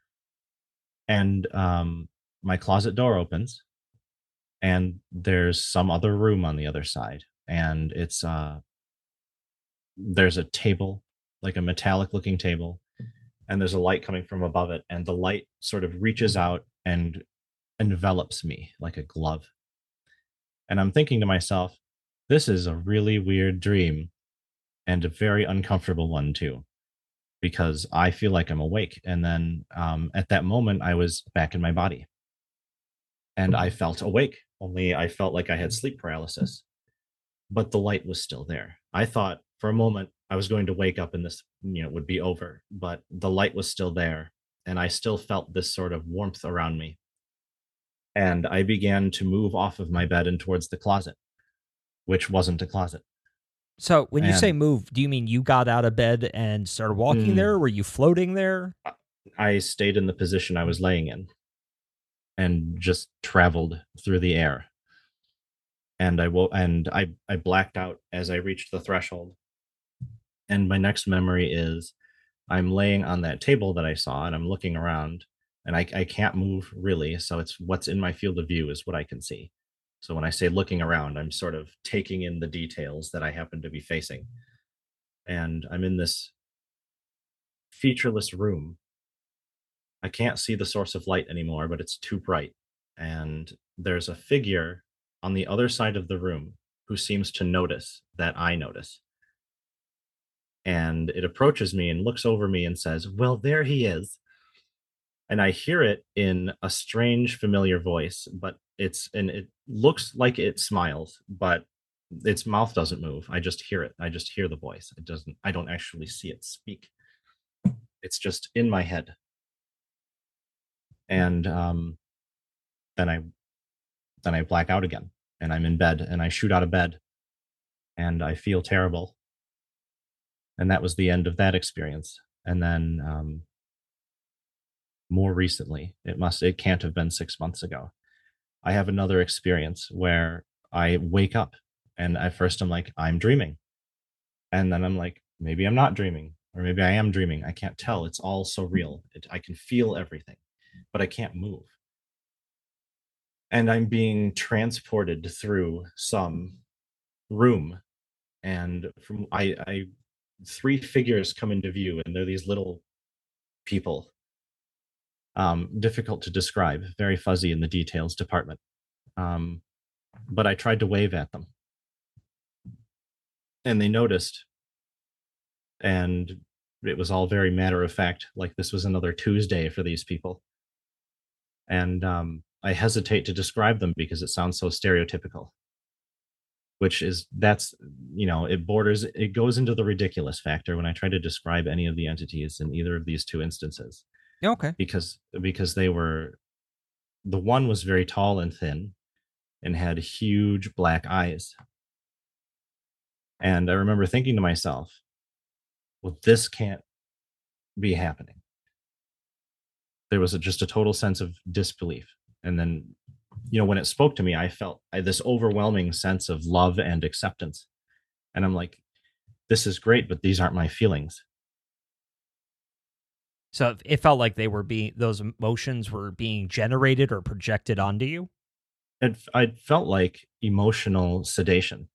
And um, my closet door opens, and there's some other room on the other side, and it's uh, there's a table, like a metallic looking table, and there's a light coming from above it, and the light sort of reaches out and envelops me like a glove. And I'm thinking to myself, this is a really weird dream and a very uncomfortable one too, because I feel like I'm awake. And then um, at that moment, I was back in my body and I felt awake, only I felt like I had sleep paralysis, but the light was still there. I thought for a moment I was going to wake up and this, you know, would be over, but the light was still there and I still felt this sort of warmth around me. And I began to move off of my bed and towards the closet, which wasn't a closet. So when you say And move, do you mean you got out of bed and started walking mm, there? Or were you floating there? I stayed in the position I was laying in and just traveled through the air. And I woke and I, I blacked out as I reached the threshold. And my next memory is I'm laying on that table that I saw and I'm looking around and I, I can't move really. So it's what's in my field of view is what I can see. So when I say looking around, I'm sort of taking in the details that I happen to be facing. And I'm in this featureless room. I can't see the source of light anymore, but it's too bright. And there's a figure on the other side of the room who seems to notice that I notice. And it approaches me and looks over me and says, "Well, there he is." And I hear it in a strange, familiar voice, but it's and it looks like it smiles, but its mouth doesn't move. I just hear it. I just hear the voice. It doesn't. I don't actually see it speak. It's just in my head. And um, then I then I black out again, and I'm in bed, and I shoot out of bed, and I feel terrible. And that was the end of that experience. And then um, more recently, it must it can't have been six months ago. I have another experience where I wake up and at first I'm like, I'm dreaming. And then I'm like, maybe I'm not dreaming, or maybe I am dreaming. I can't tell. It's all so real. It, I can feel everything, but I can't move. And I'm being transported through some room. And from I, I three figures come into view, and they're these little people. Um, difficult to describe, very fuzzy in the details department. Um, but I tried to wave at them and they noticed, and it was all very matter of fact, like this was another Tuesday for these people. And um, I hesitate to describe them because it sounds so stereotypical, which is that's you know it borders it goes into the ridiculous factor when I try to describe any of the entities in either of these two instances, Okay. because because they were the one was very tall and thin and had huge black eyes. And I remember thinking to myself, well, this can't be happening. There was a, just a total sense of disbelief. And then, you know, when it spoke to me, I felt I, this overwhelming sense of love and acceptance. And I'm like, this is great, but these aren't my feelings. So it felt like they were being those emotions were being generated or projected onto you. It, I felt like emotional sedation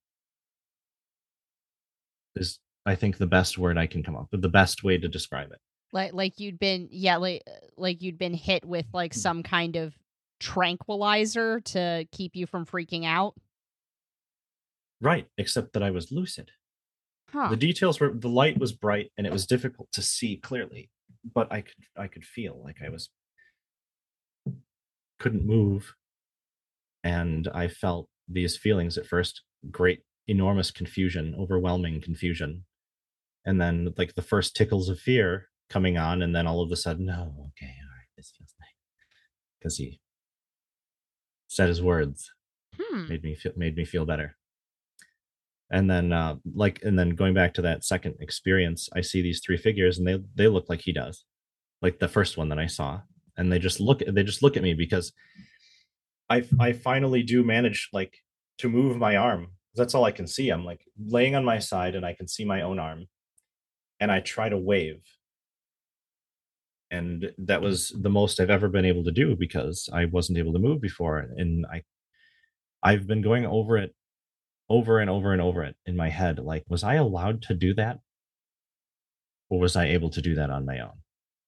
is, I think, the best word I can come up with, the best way to describe it. Like like you'd been yeah, like like you'd been hit with like some kind of tranquilizer to keep you from freaking out. Right, except that I was lucid. Huh. The details were the light was bright and it was difficult to see clearly, but I could I could feel like I was couldn't move. and I felt these feelings at first, great, enormous confusion, overwhelming confusion, and then like the first tickles of fear coming on, and then all of a sudden, oh, okay, all right, this feels nice, because he said his words, Hmm. made me feel made me feel better. And then uh like and then going back to that second experience, I see these three figures, and they they look like he does, like the first one that I saw, and they just look they just look at me, because I I finally do manage, like, to move my arm. That's all I can see. I'm like laying on my side and I can see my own arm, and I try to wave. And that was the most I've ever been able to do, because I wasn't able to move before. And I I've been going over it over and over and over it in my head. Like, was I allowed to do that? Or was I able to do that on my own?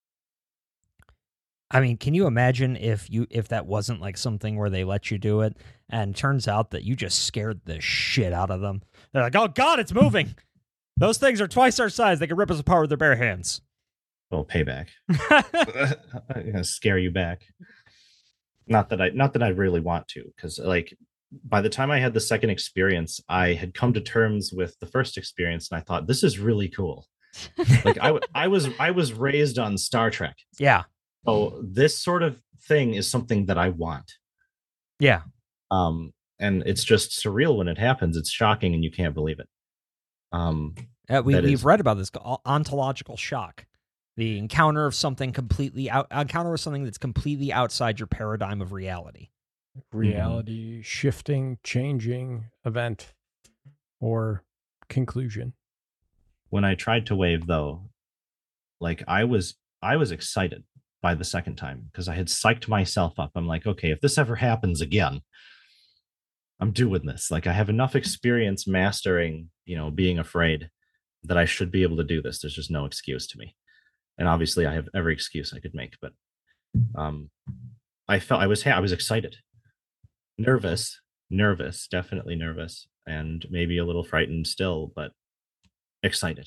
I mean, can you imagine if you if that wasn't like something where they let you do it, and turns out that you just scared the shit out of them? They're like, "Oh God, it's moving! Those things are twice our size. They can rip us apart with their bare hands." Well, payback. I'm gonna scare you back. Not that I not that I really want to, because like by the time I had the second experience, I had come to terms with the first experience, and I thought, this is really cool. Like I, w- I was I was raised on Star Trek. Yeah, So this sort of thing is something that I want. yeah. Um, and it's just surreal when it happens. It's shocking, and you can't believe it. Um, Uh, we That we've is- read about this o- ontological shock, the encounter of something completely out encounter with something that's completely outside your paradigm of reality. Reality shifting, changing event or conclusion. when I tried to wave, though, like I was I was excited by the second time, because I had psyched myself up. I'm like, okay, if this ever happens again, I'm doing this. Like I have enough experience mastering, you know, being afraid, that I should be able to do this. There's just no excuse to me. And obviously I have every excuse I could make, but um I felt I was ha- I was excited. Nervous, nervous, definitely nervous, and maybe a little frightened still, but excited.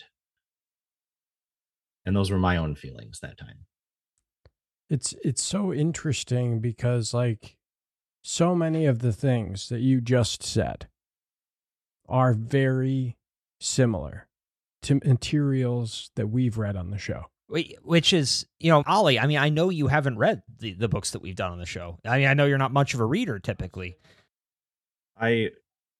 And those were my own feelings that time. It's it's so interesting because like so many of the things that you just said are very similar to materials that we've read on the show. Wh- Which is, you know, Ollie, I mean, I know you haven't read the, the books that we've done on the show. I mean, I know you're not much of a reader typically. I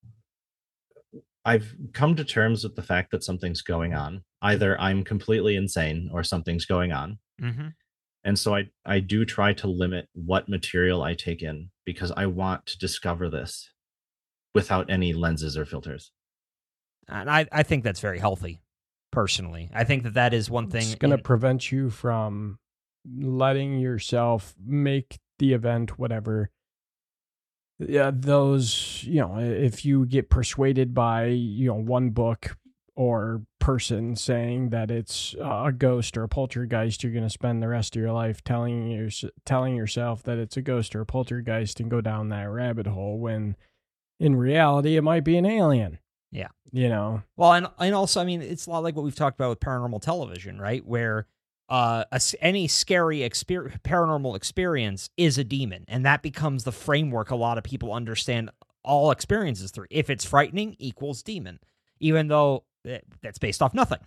I've come to terms with the fact that something's going on. Either I'm completely insane or something's going on. Mm-hmm. And so I I do try to limit what material I take in, because I want to discover this without any lenses or filters. And I, I think that's very healthy, personally. I think that that is one thing. It's going to in- prevent you from letting yourself make the event whatever. Yeah, those, you know, if you get persuaded by, you know, one book or person saying that it's a ghost or a poltergeist, you're going to spend the rest of your life telling you telling yourself that it's a ghost or a poltergeist and go down that rabbit hole, when in reality it might be an alien. Yeah. You know. Well, and and also, I mean, it's a lot like what we've talked about with paranormal television, right? Where uh, a s any scary exper paranormal experience is a demon, and that becomes the framework a lot of people understand all experiences through. If it's frightening, equals demon, even though that, that's based off nothing.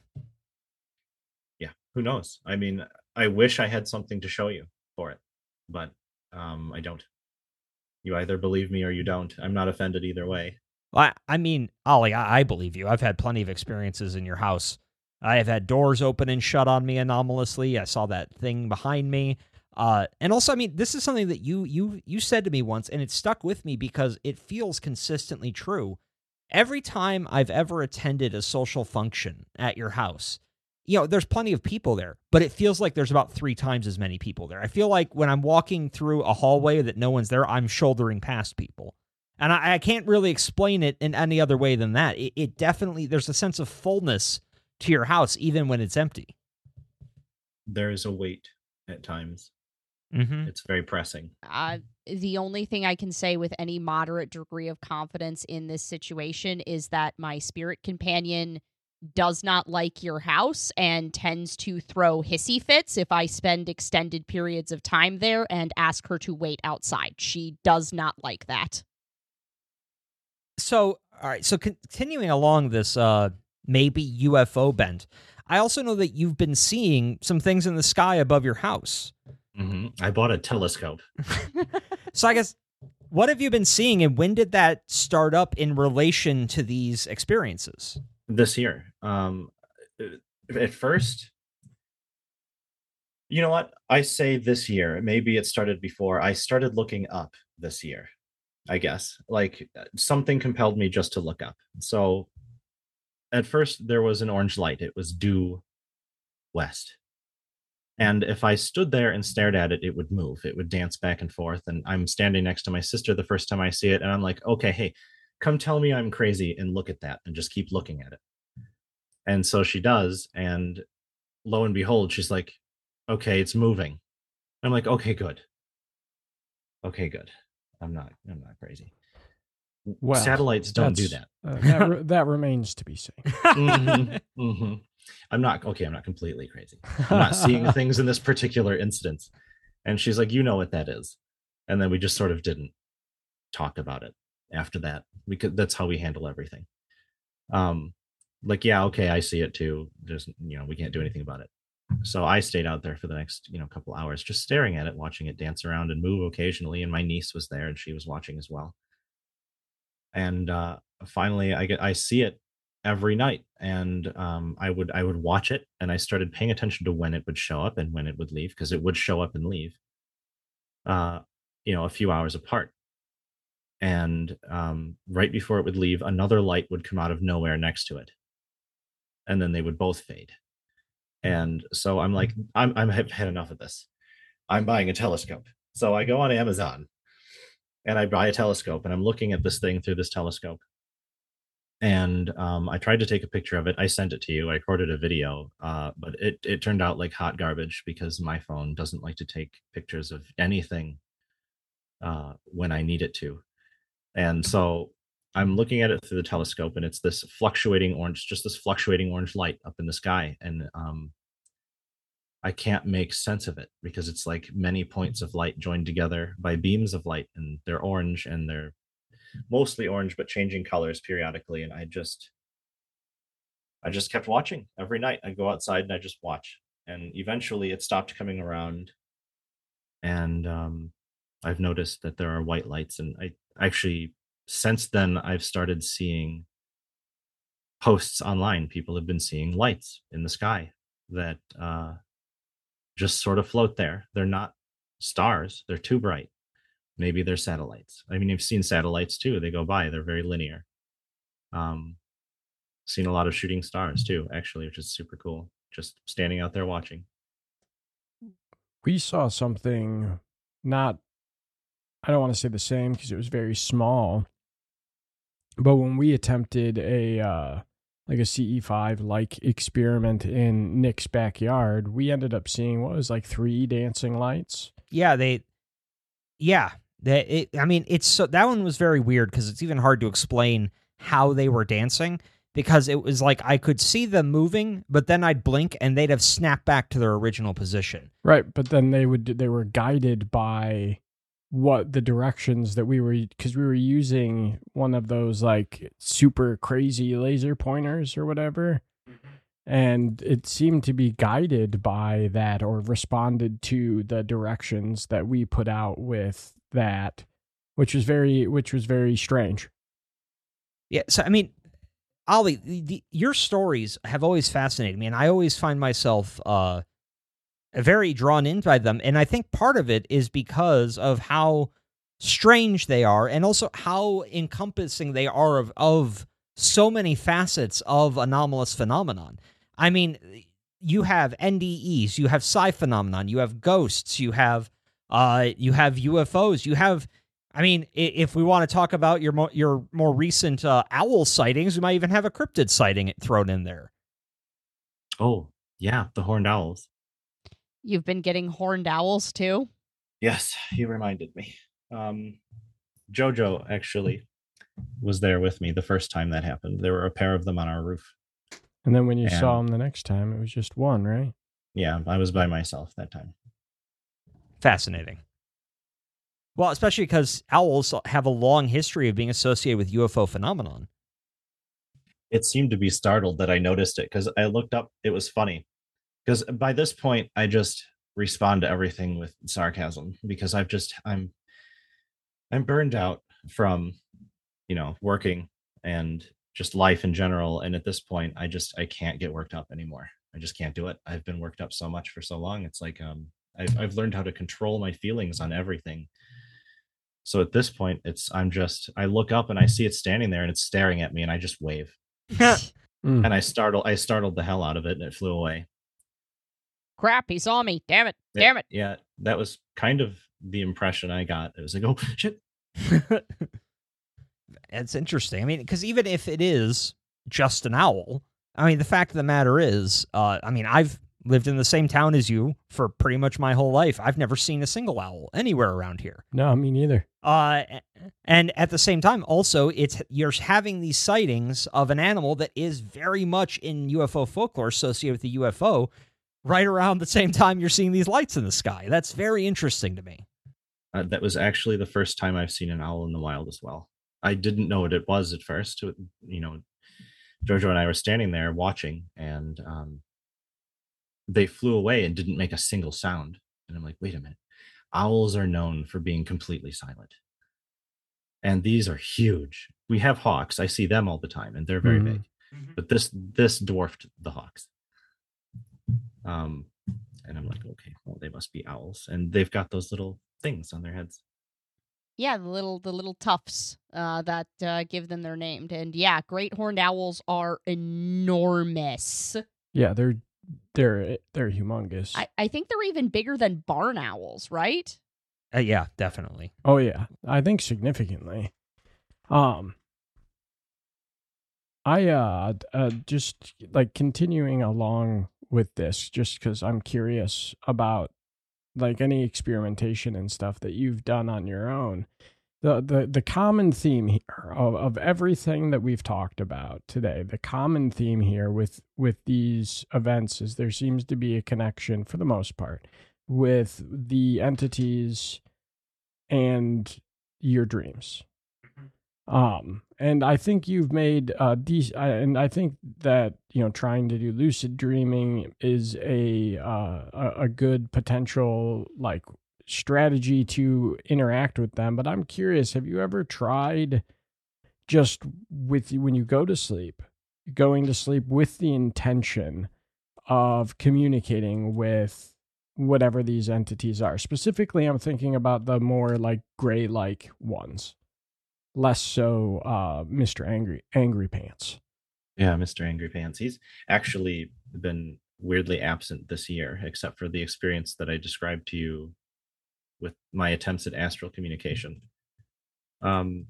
Yeah, who knows? I mean, I wish I had something to show you for it, but um, I don't. You either believe me or you don't. I'm not offended either way. I, I mean, Ollie, I, I believe you. I've had plenty of experiences in your house. I have had doors open and shut on me anomalously. I saw that thing behind me. Uh, and also, I mean, this is something that you you you said to me once, and it stuck with me because it feels consistently true. Every time I've ever attended a social function at your house, you know, there's plenty of people there, but it feels like there's about three times as many people there. I feel like when I'm walking through a hallway that no one's there, I'm shouldering past people. And I, I can't really explain it in any other way than that. It, it definitely, there's a sense of fullness to your house, even when it's empty. There is a weight at times. Mm-hmm. It's very pressing. Uh, the only thing I can say with any moderate degree of confidence in this situation is that my spirit companion does not like your house and tends to throw hissy fits if I spend extended periods of time there and ask her to wait outside. She does not like that. So, all right. So, continuing along this uh, maybe U F O bent, I also know that you've been seeing some things in the sky above your house. hmm I bought a telescope. So, I guess, what have you been seeing, and when did that start up in relation to these experiences? This year. Um, at first, you know what? I say this year. Maybe it started before. I started looking up this year, I guess. Like uh, something compelled me just to look up. So at first, there was an orange light. It was due west. And if I stood there and stared at it, it would move. It would dance back and forth. And I'm standing next to my sister the first time I see it. And I'm like, okay, hey, come tell me I'm crazy and look at that and just keep looking at it. And so she does. And lo and behold, she's like, okay, it's moving. I'm like, okay, good. Okay, good. I'm not, I'm not crazy. Well, Satellites don't do that's- that. Uh, that, re- that remains to be seen. Mhm, mhm. I'm not okay. I'm not completely crazy. I'm not seeing things in this particular instance. And she's like, you know what that is. And then we just sort of didn't talk about it after that. We could, that's how we handle everything. Um, like, yeah, okay, I see it too. There's, you know, we can't do anything about it. So I stayed out there for the next, you know, couple hours, just staring at it, watching it dance around and move occasionally. And my niece was there and she was watching as well. And uh, finally, I get, I see it every night, and um, I would, I would watch it, and I started paying attention to when it would show up and when it would leave, because it would show up and leave, uh, you know, a few hours apart. And um, right before it would leave, another light would come out of nowhere next to it, and then they would both fade. And so I'm like, I'm I'm I've had enough of this. I'm buying a telescope. So I go on Amazon and I buy a telescope, and I'm looking at this thing through this telescope. And um, I tried to take a picture of it. I sent it to you. I recorded a video, uh, but it it turned out like hot garbage because my phone doesn't like to take pictures of anything uh, when I need it to. And so I'm looking at it through the telescope, and it's this fluctuating orange, just this fluctuating orange light up in the sky. And um, I can't make sense of it because it's like many points of light joined together by beams of light, and they're orange and they're mostly orange, but changing colors periodically. And I just, I just kept watching every night. I go outside and I just watch. And eventually it stopped coming around. And um, I've noticed that there are white lights. And I actually, since then, I've started seeing posts online. People have been seeing lights in the sky that uh, just sort of float there. They're not stars, they're too bright. Maybe they're satellites. I mean, you've seen satellites too. They go by, they're very linear. Um, seen a lot of shooting stars too, actually, which is super cool. Just standing out there watching. We saw something not, I don't want to say the same because it was very small, but when we attempted a, uh, like a C E five like experiment in Nick's backyard, we ended up seeing what was like three dancing lights. Yeah, they, yeah, they, it, I mean, it's so, that one was very weird because it's even hard to explain how they were dancing, because it was like I could see them moving, but then I'd blink and they'd have snapped back to their original position. Right, but then they would they were guided by what the directions that we were, because we were using one of those like super crazy laser pointers or whatever, and it seemed to be guided by that or responded to the directions that we put out with that, which was very which was very strange. Yeah, so I mean, Ollie, the, the, your stories have always fascinated me, and I always find myself uh, very drawn in by them. And I think part of it is because of how strange they are, and also how encompassing they are of, of so many facets of anomalous phenomenon. I mean, you have N D Es, you have psi phenomenon, you have ghosts, you have uh, you have U F Os, you have. I mean, if we want to talk about your more, your more recent uh, owl sightings, we might even have a cryptid sighting thrown in there. Oh, yeah, the horned owls. You've been getting horned owls too? Yes, you reminded me. Um, Jojo actually was there with me the first time that happened. There were a pair of them on our roof. And then when you And- saw them the next time, it was just one, right? Yeah, I was by myself that time. Fascinating. Well, especially because owls have a long history of being associated with U F O phenomenon. It seemed to be startled that I noticed it because I looked up. It was funny because by this point I just respond to everything with sarcasm because I've just I'm I'm burned out from, you know, working and just life in general. And at this point, I just I can't get worked up anymore. I just can't do it. I've been worked up so much for so long. It's like um I've I've learned how to control my feelings on everything. So at this point, it's I'm just I look up and I see it standing there and it's staring at me and I just wave. Mm. And I startled I startled the hell out of it and it flew away. Crap, he saw me. Damn it. Damn it. Yeah, that was kind of the impression I got. It was like, oh shit. It's interesting. I mean, because even if it is just an owl, I mean, the fact of the matter is, uh, I mean, I've lived in the same town as you for pretty much my whole life. I've never seen a single owl anywhere around here. No, me neither. Uh, and at the same time, also, it's you're having these sightings of an animal that is very much in U F O folklore associated with the U F O right around the same time you're seeing these lights in the sky. That's very interesting to me. Uh, that was actually the first time I've seen an owl in the wild as well. I didn't know what it was at first. You know, Jojo and I were standing there watching, and um, they flew away and didn't make a single sound. And I'm like, wait a minute. Owls are known for being completely silent. And these are huge. We have hawks. I see them all the time, and they're very Mhm. big. But this this dwarfed the hawks. Um, and I'm like, okay, well, they must be owls. And they've got those little things on their heads. Yeah, the little the little tufts uh, that uh, give them their name. And yeah, great horned owls are enormous. Yeah, they're they're they're humongous. I, I think they're even bigger than barn owls, right? Uh, yeah, definitely. Oh yeah, I think significantly. Um, I uh, uh just like continuing along with this, just because I'm curious about like any experimentation and stuff that you've done on your own. The the the common theme here of, of everything that we've talked about today, the common theme here with with these events is there seems to be a connection for the most part with the entities and your dreams. Um, and I think you've made uh de- and I think that, you know, trying to do lucid dreaming is a uh a, a good potential like strategy to interact with them. But I'm curious, have you ever tried just with when you go to sleep, going to sleep with the intention of communicating with whatever these entities are? Specifically, I'm thinking about the more like gray-like ones. Less so uh, Mister Angry Angry Pants. Yeah, Mister Angry Pants. He's actually been weirdly absent this year, except for the experience that I described to you with my attempts at astral communication. Um,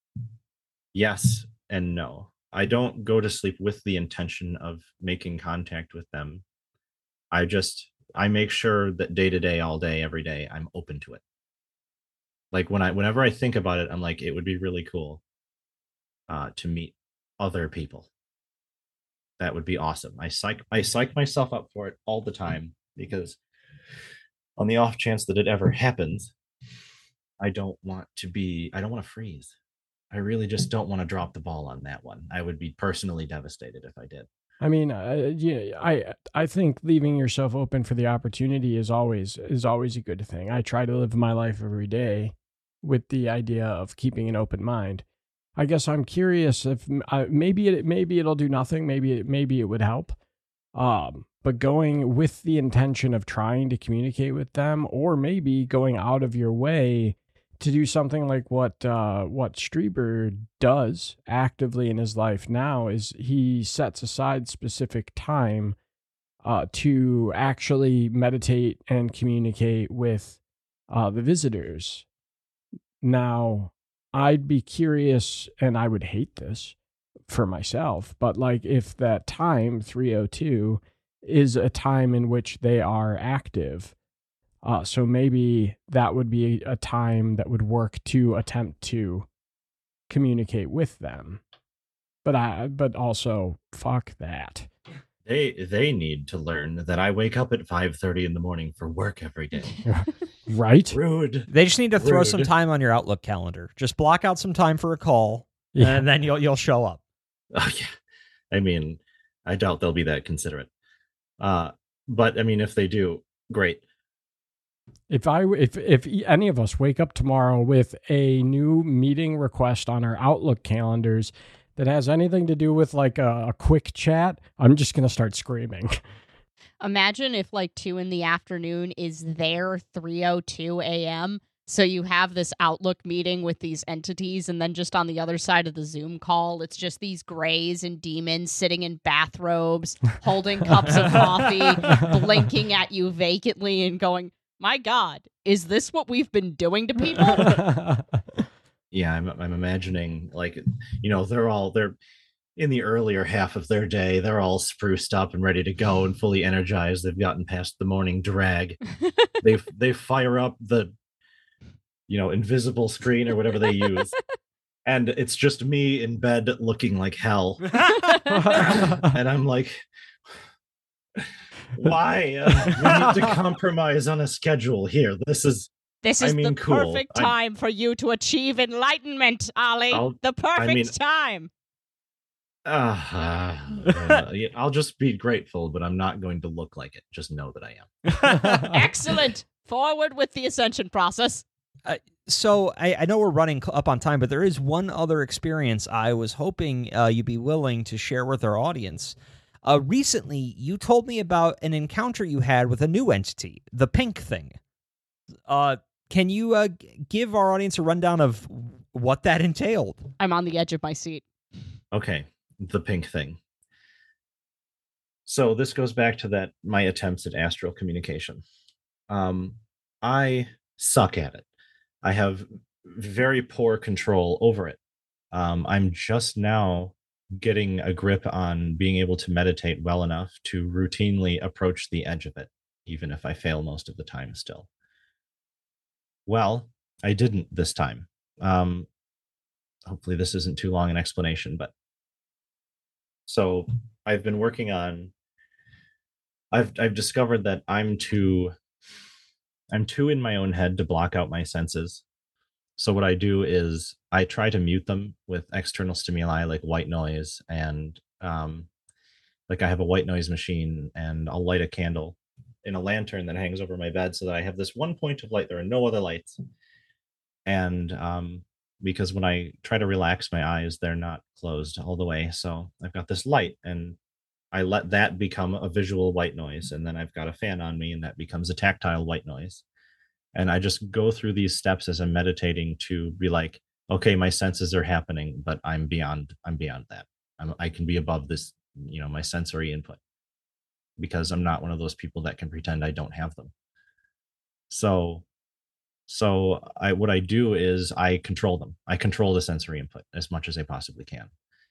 yes and no. I don't go to sleep with the intention of making contact with them. I just, I make sure that day to day, all day, every day, I'm open to it. Like when I, whenever I think about it, I'm like, it would be really cool uh, to meet other people. That would be awesome. I psych, I psych myself up for it all the time because on the off chance that it ever happens, I don't want to be, I don't want to freeze. I really just don't want to drop the ball on that one. I would be personally devastated if I did. I mean, uh, yeah, I I think leaving yourself open for the opportunity is always is always a good thing. I try to live my life every day with the idea of keeping an open mind. I guess I'm curious if uh, maybe it maybe it'll do nothing. Maybe it maybe it would help. Um, but going with the intention of trying to communicate with them, or maybe going out of your way to do something like what uh, what Strieber does actively in his life now, is he sets aside specific time uh, to actually meditate and communicate with uh, the visitors. Now, I'd be curious, and I would hate this for myself, but like if that time, three oh two, is a time in which they are active, Uh, so maybe that would be a time that would work to attempt to communicate with them. But I, but also fuck that. They they need to learn that I wake up at five thirty in the morning for work every day. Right? Rude. They just need to throw some Rude. time on your Outlook calendar. Just block out some time for a call, Yeah. and then you'll you'll show up. Oh yeah. I mean, I doubt they'll be that considerate. Uh, but I mean, if they do, great. If I if if any of us wake up tomorrow with a new meeting request on our Outlook calendars that has anything to do with like a, a quick chat, I'm just gonna start screaming. Imagine if like two in the afternoon is their three oh two a.m. So you have this Outlook meeting with these entities, and then just on the other side of the Zoom call, it's just these grays and demons sitting in bathrobes, holding cups of coffee, blinking at you vacantly and going, my God, is this what we've been doing to people? Yeah, I'm I'm imagining like, you know, they're all they're in the earlier half of their day, they're all spruced up and ready to go and fully energized. They've gotten past the morning drag. they they fire up the, you know, invisible screen or whatever they use. And it's just me in bed looking like hell. And I'm like, why? Uh, we need to compromise on a schedule here. This is This I is mean, the cool. perfect I- time for you to achieve enlightenment, Ollie. I'll- The perfect mean- time. Uh, uh, yeah, I'll just be grateful, but I'm not going to look like it. Just know that I am. Excellent. Forward with the ascension process. So I, I know we're running cl- up on time, but there is one other experience I was hoping uh, you'd be willing to share with our audience. Uh, recently, you told me about an encounter you had with a new entity, the pink thing. Uh, can you uh, g- give our audience a rundown of what that entailed? I'm on the edge of my seat. Okay, the pink thing. So this goes back to that my attempts at astral communication. Um, I suck at it. I have very poor control over it. Um, I'm just now getting a grip on being able to meditate well enough to routinely approach the edge of it, even if I fail most of the time still. Well, I didn't this time. Um, hopefully this isn't too long an explanation, but so I've been working on I've I've discovered that I'm too I'm too in my own head to block out my senses. So what I do is I try to mute them with external stimuli like white noise and um like I have a white noise machine and I'll light a candle in a lantern that hangs over my bed so that I have this one point of light. There are no other lights. And um because when I try to relax my eyes, they're not closed all the way. So I've got this light and I let that become a visual white noise. And then I've got a fan on me and that becomes a tactile white noise. And I just go through these steps as I'm meditating to be like, okay, my senses are happening, but I'm beyond, I'm beyond that. I'm, I can be above this, you know, my sensory input because I'm not one of those people that can pretend I don't have them. So So I what I do is I control them. I control the sensory input as much as I possibly can.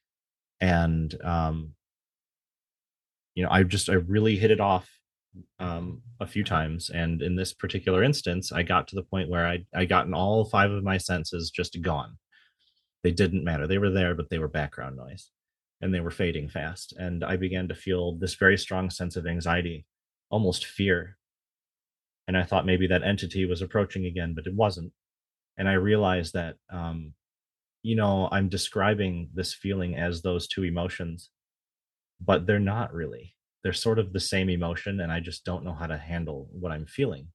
And um, you know, I just I really hit it off um a few times. And in this particular instance, I got to the point where I I gotten all five of my senses just gone. They didn't matter. They were there, but they were background noise. And they were fading fast. And I began to feel this very strong sense of anxiety, almost fear. And I thought maybe that entity was approaching again, but it wasn't. And I realized that, um, you know, I'm describing this feeling as those two emotions, but they're not really. They're sort of the same emotion, and I just don't know how to handle what I'm feeling.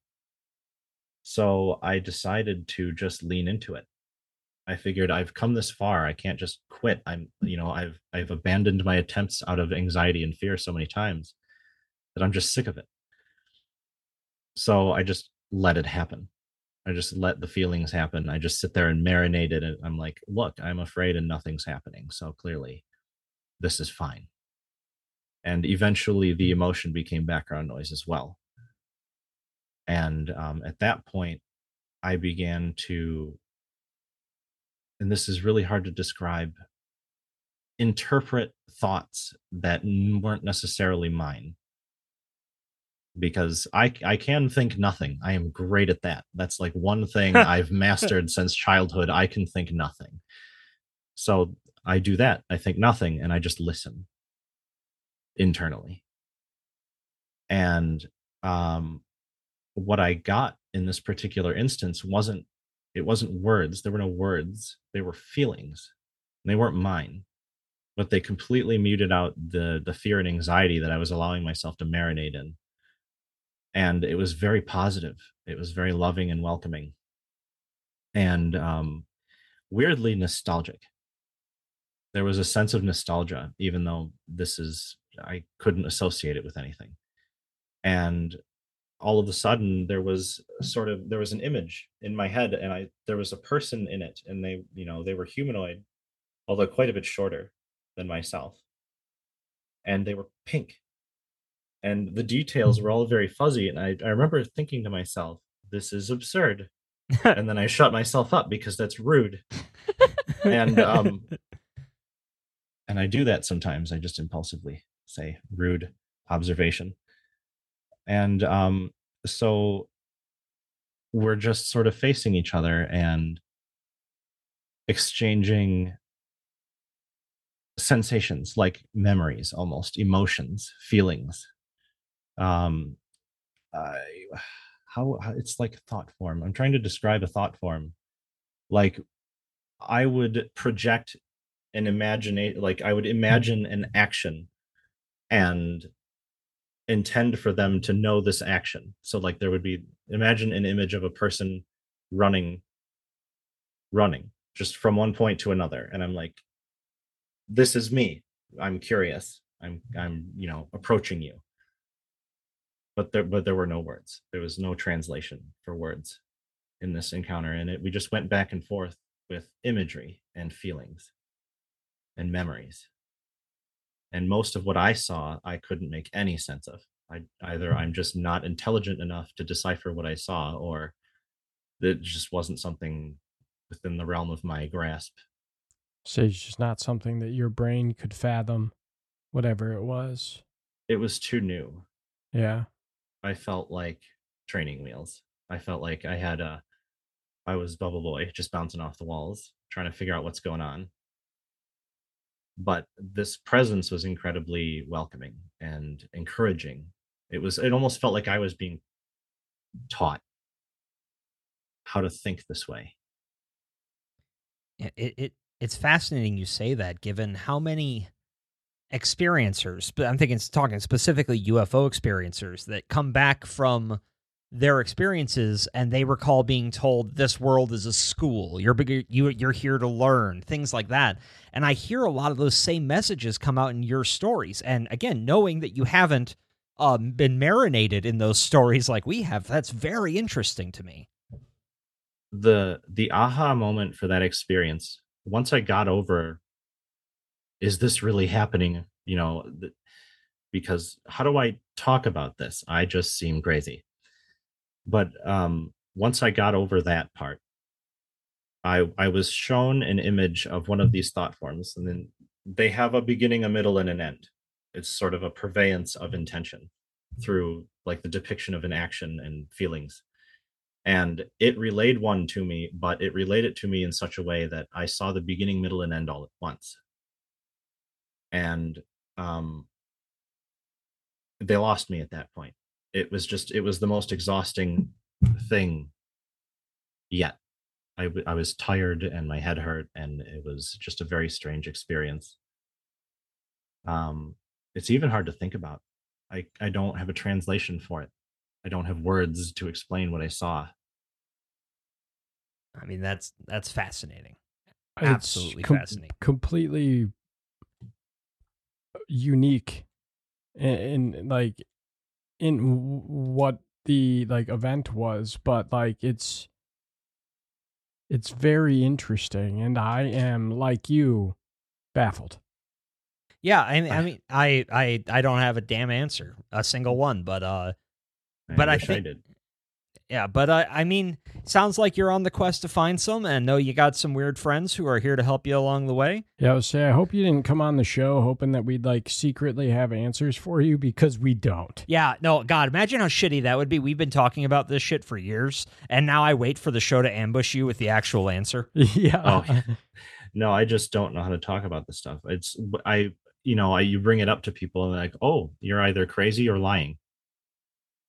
So I decided to just lean into it. I figured I've come this far. I can't just quit. I'm, you know, I've I've abandoned my attempts out of anxiety and fear so many times that I'm just sick of it. So I just let it happen. I just let the feelings happen. I just sit there and marinate it. And I'm like, look, I'm afraid and nothing's happening. So clearly this is fine. And eventually the emotion became background noise as well. And um, at that point, I began to, and this is really hard to describe, interpret thoughts that weren't necessarily mine. Because I I can think nothing. I am great at that. That's like one thing I've mastered since childhood. I can think nothing. So I do that. I think nothing and I just listen internally. And um, what I got in this particular instance wasn't it wasn't words. There were no words. They were feelings. And they weren't mine, but they completely muted out the the fear and anxiety that I was allowing myself to marinate in. And it was very positive. It was very loving and welcoming, and um, weirdly nostalgic. There was a sense of nostalgia, even though this is I couldn't associate it with anything. And all of a sudden there was a sort of there was an image in my head, and I there was a person in it, and they, you know, they were humanoid, although quite a bit shorter than myself, and they were pink, and the details were all very fuzzy, and i, I remember thinking to myself, this is absurd, and then I shut myself up because that's rude. and um and I do that sometimes. I just impulsively say rude observation. And um, so we're just sort of facing each other and exchanging sensations, like memories, almost emotions, feelings. Um, I, how, how it's like thought form. I'm trying to describe a thought form. Like I would project an imagination, like I would imagine an action and intend for them to know this action. So like there would be, imagine an image of a person running running just from one point to another, and I'm like, this is me. I'm curious. I'm I'm you know, approaching you. But there but there were no words. There was no translation for words in this encounter, and it we just went back and forth with imagery and feelings and memories. And most of what I saw, I couldn't make any sense of. I either I'm just not intelligent enough to decipher what I saw, or it just wasn't something within the realm of my grasp. So it's just not something that your brain could fathom, whatever it was. It was too new. Yeah. I felt like training wheels. I felt like I had a, I was Bubble Boy just bouncing off the walls, trying to figure out what's going on. But this presence was incredibly welcoming and encouraging. It was, it almost felt like I was being taught how to think this way. It, it, it it's fascinating you say that, given how many experiencers, but I'm thinking talking specifically U F O experiencers that come back from their experiences and they recall being told this world is a school. You're big, you you're here to learn, things like that. And I hear a lot of those same messages come out in your stories. And again, knowing that you haven't um, been marinated in those stories like we have, that's very interesting to me. The the aha moment for that experience, once I got over, is this really happening? You know, th- because how do I talk about this? I just seem crazy. But um, once I got over that part, I I was shown an image of one of these thought forms, and then they have a beginning, a middle, and an end. It's sort of a purveyance of intention through like the depiction of an action and feelings. And it relayed one to me, but it relayed it to me in such a way that I saw the beginning, middle, and end all at once. And um, they lost me at that point. It was just, it was the most exhausting thing yet. I, w- I was tired and my head hurt, and it was just a very strange experience. Um, it's even hard to think about. I, I don't have a translation for it. I don't have words to explain what I saw. I mean, that's that's fascinating. It's Absolutely com- fascinating. Completely unique in, in like in w- what the like event was, but like it's it's very interesting, and I am like you, baffled. Yeah, I mean, I mean, I, I, I don't have a damn answer, a single one, but uh, I but I wish I think, did. yeah, but I, I mean, sounds like you're on the quest to find some, and know you got some weird friends who are here to help you along the way. Yeah, I would say I hope you didn't come on the show hoping that we'd like secretly have answers for you, because we don't. Yeah, no, God, imagine how shitty that would be. We've been talking about this shit for years, and now I wait for the show to ambush you with the actual answer. Yeah. Oh, no, I just don't know how to talk about this stuff. It's I, you know, I you bring it up to people and they're like, oh, you're either crazy or lying.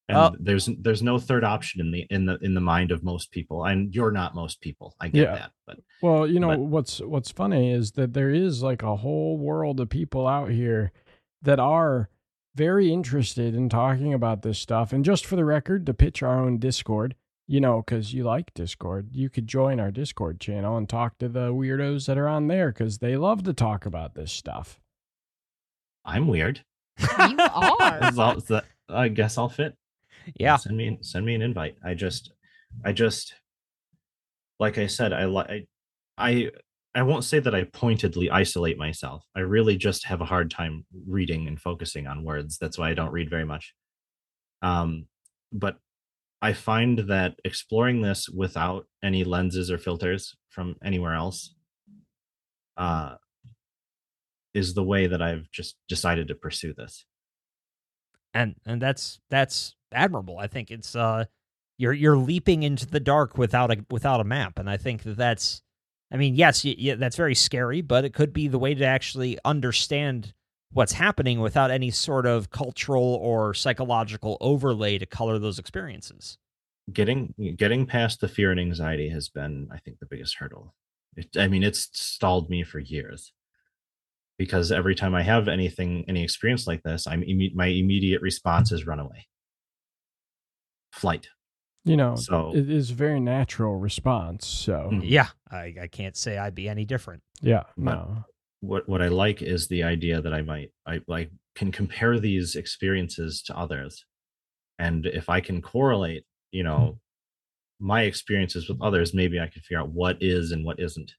And Well- there's there's no third option in the in the in the mind of most people, and you're not most people. I get Yeah. that, but Well, you know, But- what's what's funny is that there is like a whole world of people out here that are very interested in talking about this stuff. And just for the record, to pitch our own Discord, you know, because you like Discord, you could join our Discord channel and talk to the weirdos that are on there because they love to talk about this stuff. I'm weird. You are. That's all- that- I guess I'll fit. Yeah. Send me send me an invite. I just I just like I said, I like I I won't say that I pointedly isolate myself. I really just have a hard time reading and focusing on words. That's why I don't read very much. Um, but I find that exploring this without any lenses or filters from anywhere else uh, is the way that I've just decided to pursue this. and and that's that's admirable. I think it's uh you're you're leaping into the dark without a without a map, and I think that that's I mean, yes, y- y- that's very scary, but it could be the way to actually understand what's happening without any sort of cultural or psychological overlay to color those experiences. Getting getting past the fear and anxiety has been, I think, the biggest hurdle. It, I mean, it's stalled me for years because every time I have anything, any experience like this, I'm imme- my immediate response is run away, flight. You know, So- it is a very natural response. So, Mm. Yeah, I, I can't say I'd be any different. yeah, But- no. What what I like is the idea that I might I like can compare these experiences to others, and if I can correlate, you know, my experiences with others, maybe I can figure out what is and what isn't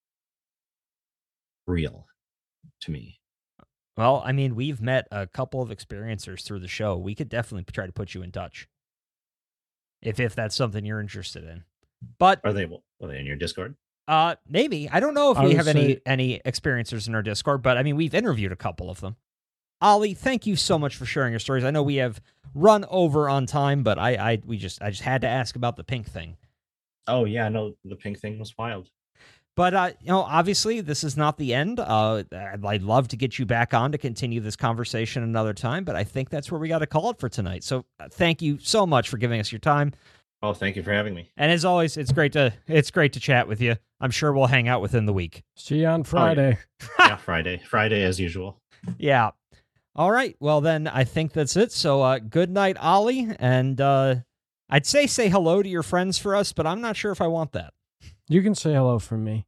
real to me. Well, I mean, we've met a couple of experiencers through the show. We could definitely try to put you in touch if if that's something you're interested in. But Are they are they in your Discord? uh, maybe I don't know if I we would have any say- any experiencers in our Discord. But I mean, we've interviewed a couple of them. Ollie, thank you so much for sharing your stories. I know we have run over on time, but I I we just I just had to ask about the pink thing. Oh yeah, no, the pink thing was wild. But, uh, you know, obviously, this is not the end. Uh, I'd, I'd love to get you back on to continue this conversation another time, but I think that's where we got to call it for tonight. So uh, thank you so much for giving us your time. Oh, thank you for having me. And as always, it's great to it's great to chat with you. I'm sure we'll hang out within the week. See you on Friday. Yeah, Friday. Friday as usual. Yeah. All right. Well, then I think that's it. So uh, good night, Ollie. And uh, I'd say say hello to your friends for us, but I'm not sure if I want that. You can say hello from me.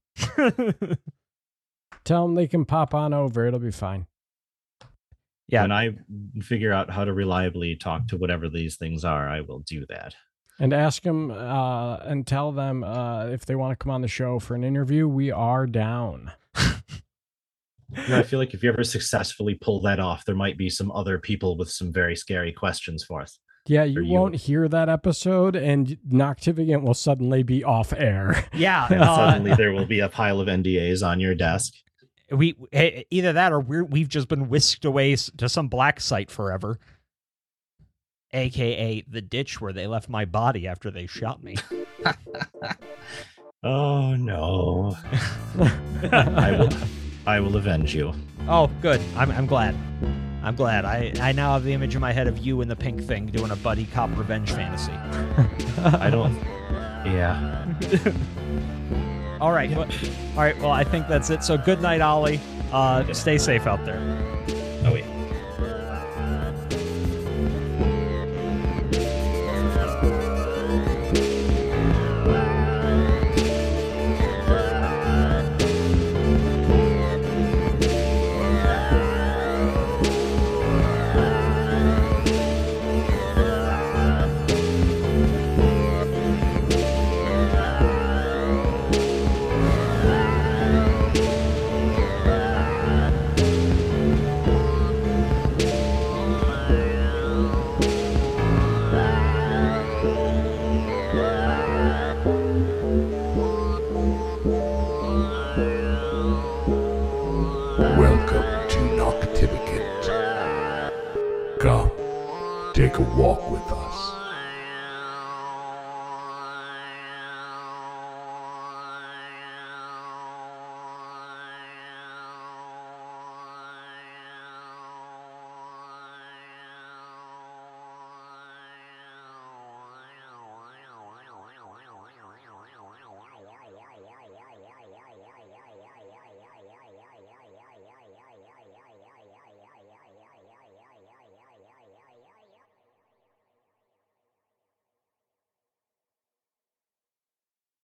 Tell them they can pop on over. It'll be fine. Yeah. When I figure out how to reliably talk to whatever these things are, I will do that. And ask them uh, and tell them uh, if they want to come on the show for an interview. We are down. You know, I feel like if you ever successfully pull that off, there might be some other people with some very scary questions for us. Yeah, you, you. won't hear that episode, and Noctivagant will suddenly be off air. Yeah. And uh, suddenly there will be a pile of N D As on your desk. we eh, either that or we're, we've just been whisked away s- to some black site forever. A K A the ditch where they left my body after they shot me. Oh no. I will I will avenge you. Oh, good. I'm I'm glad. I'm glad. I, I now have the image in my head of you and the pink thing doing a buddy cop revenge fantasy. I don't Yeah. All right. Well, all right. Well, I think that's it. So good night, Ollie. Uh, stay safe out there. Oh wait. Welcome to Noctivagant. Come, take a walk with us.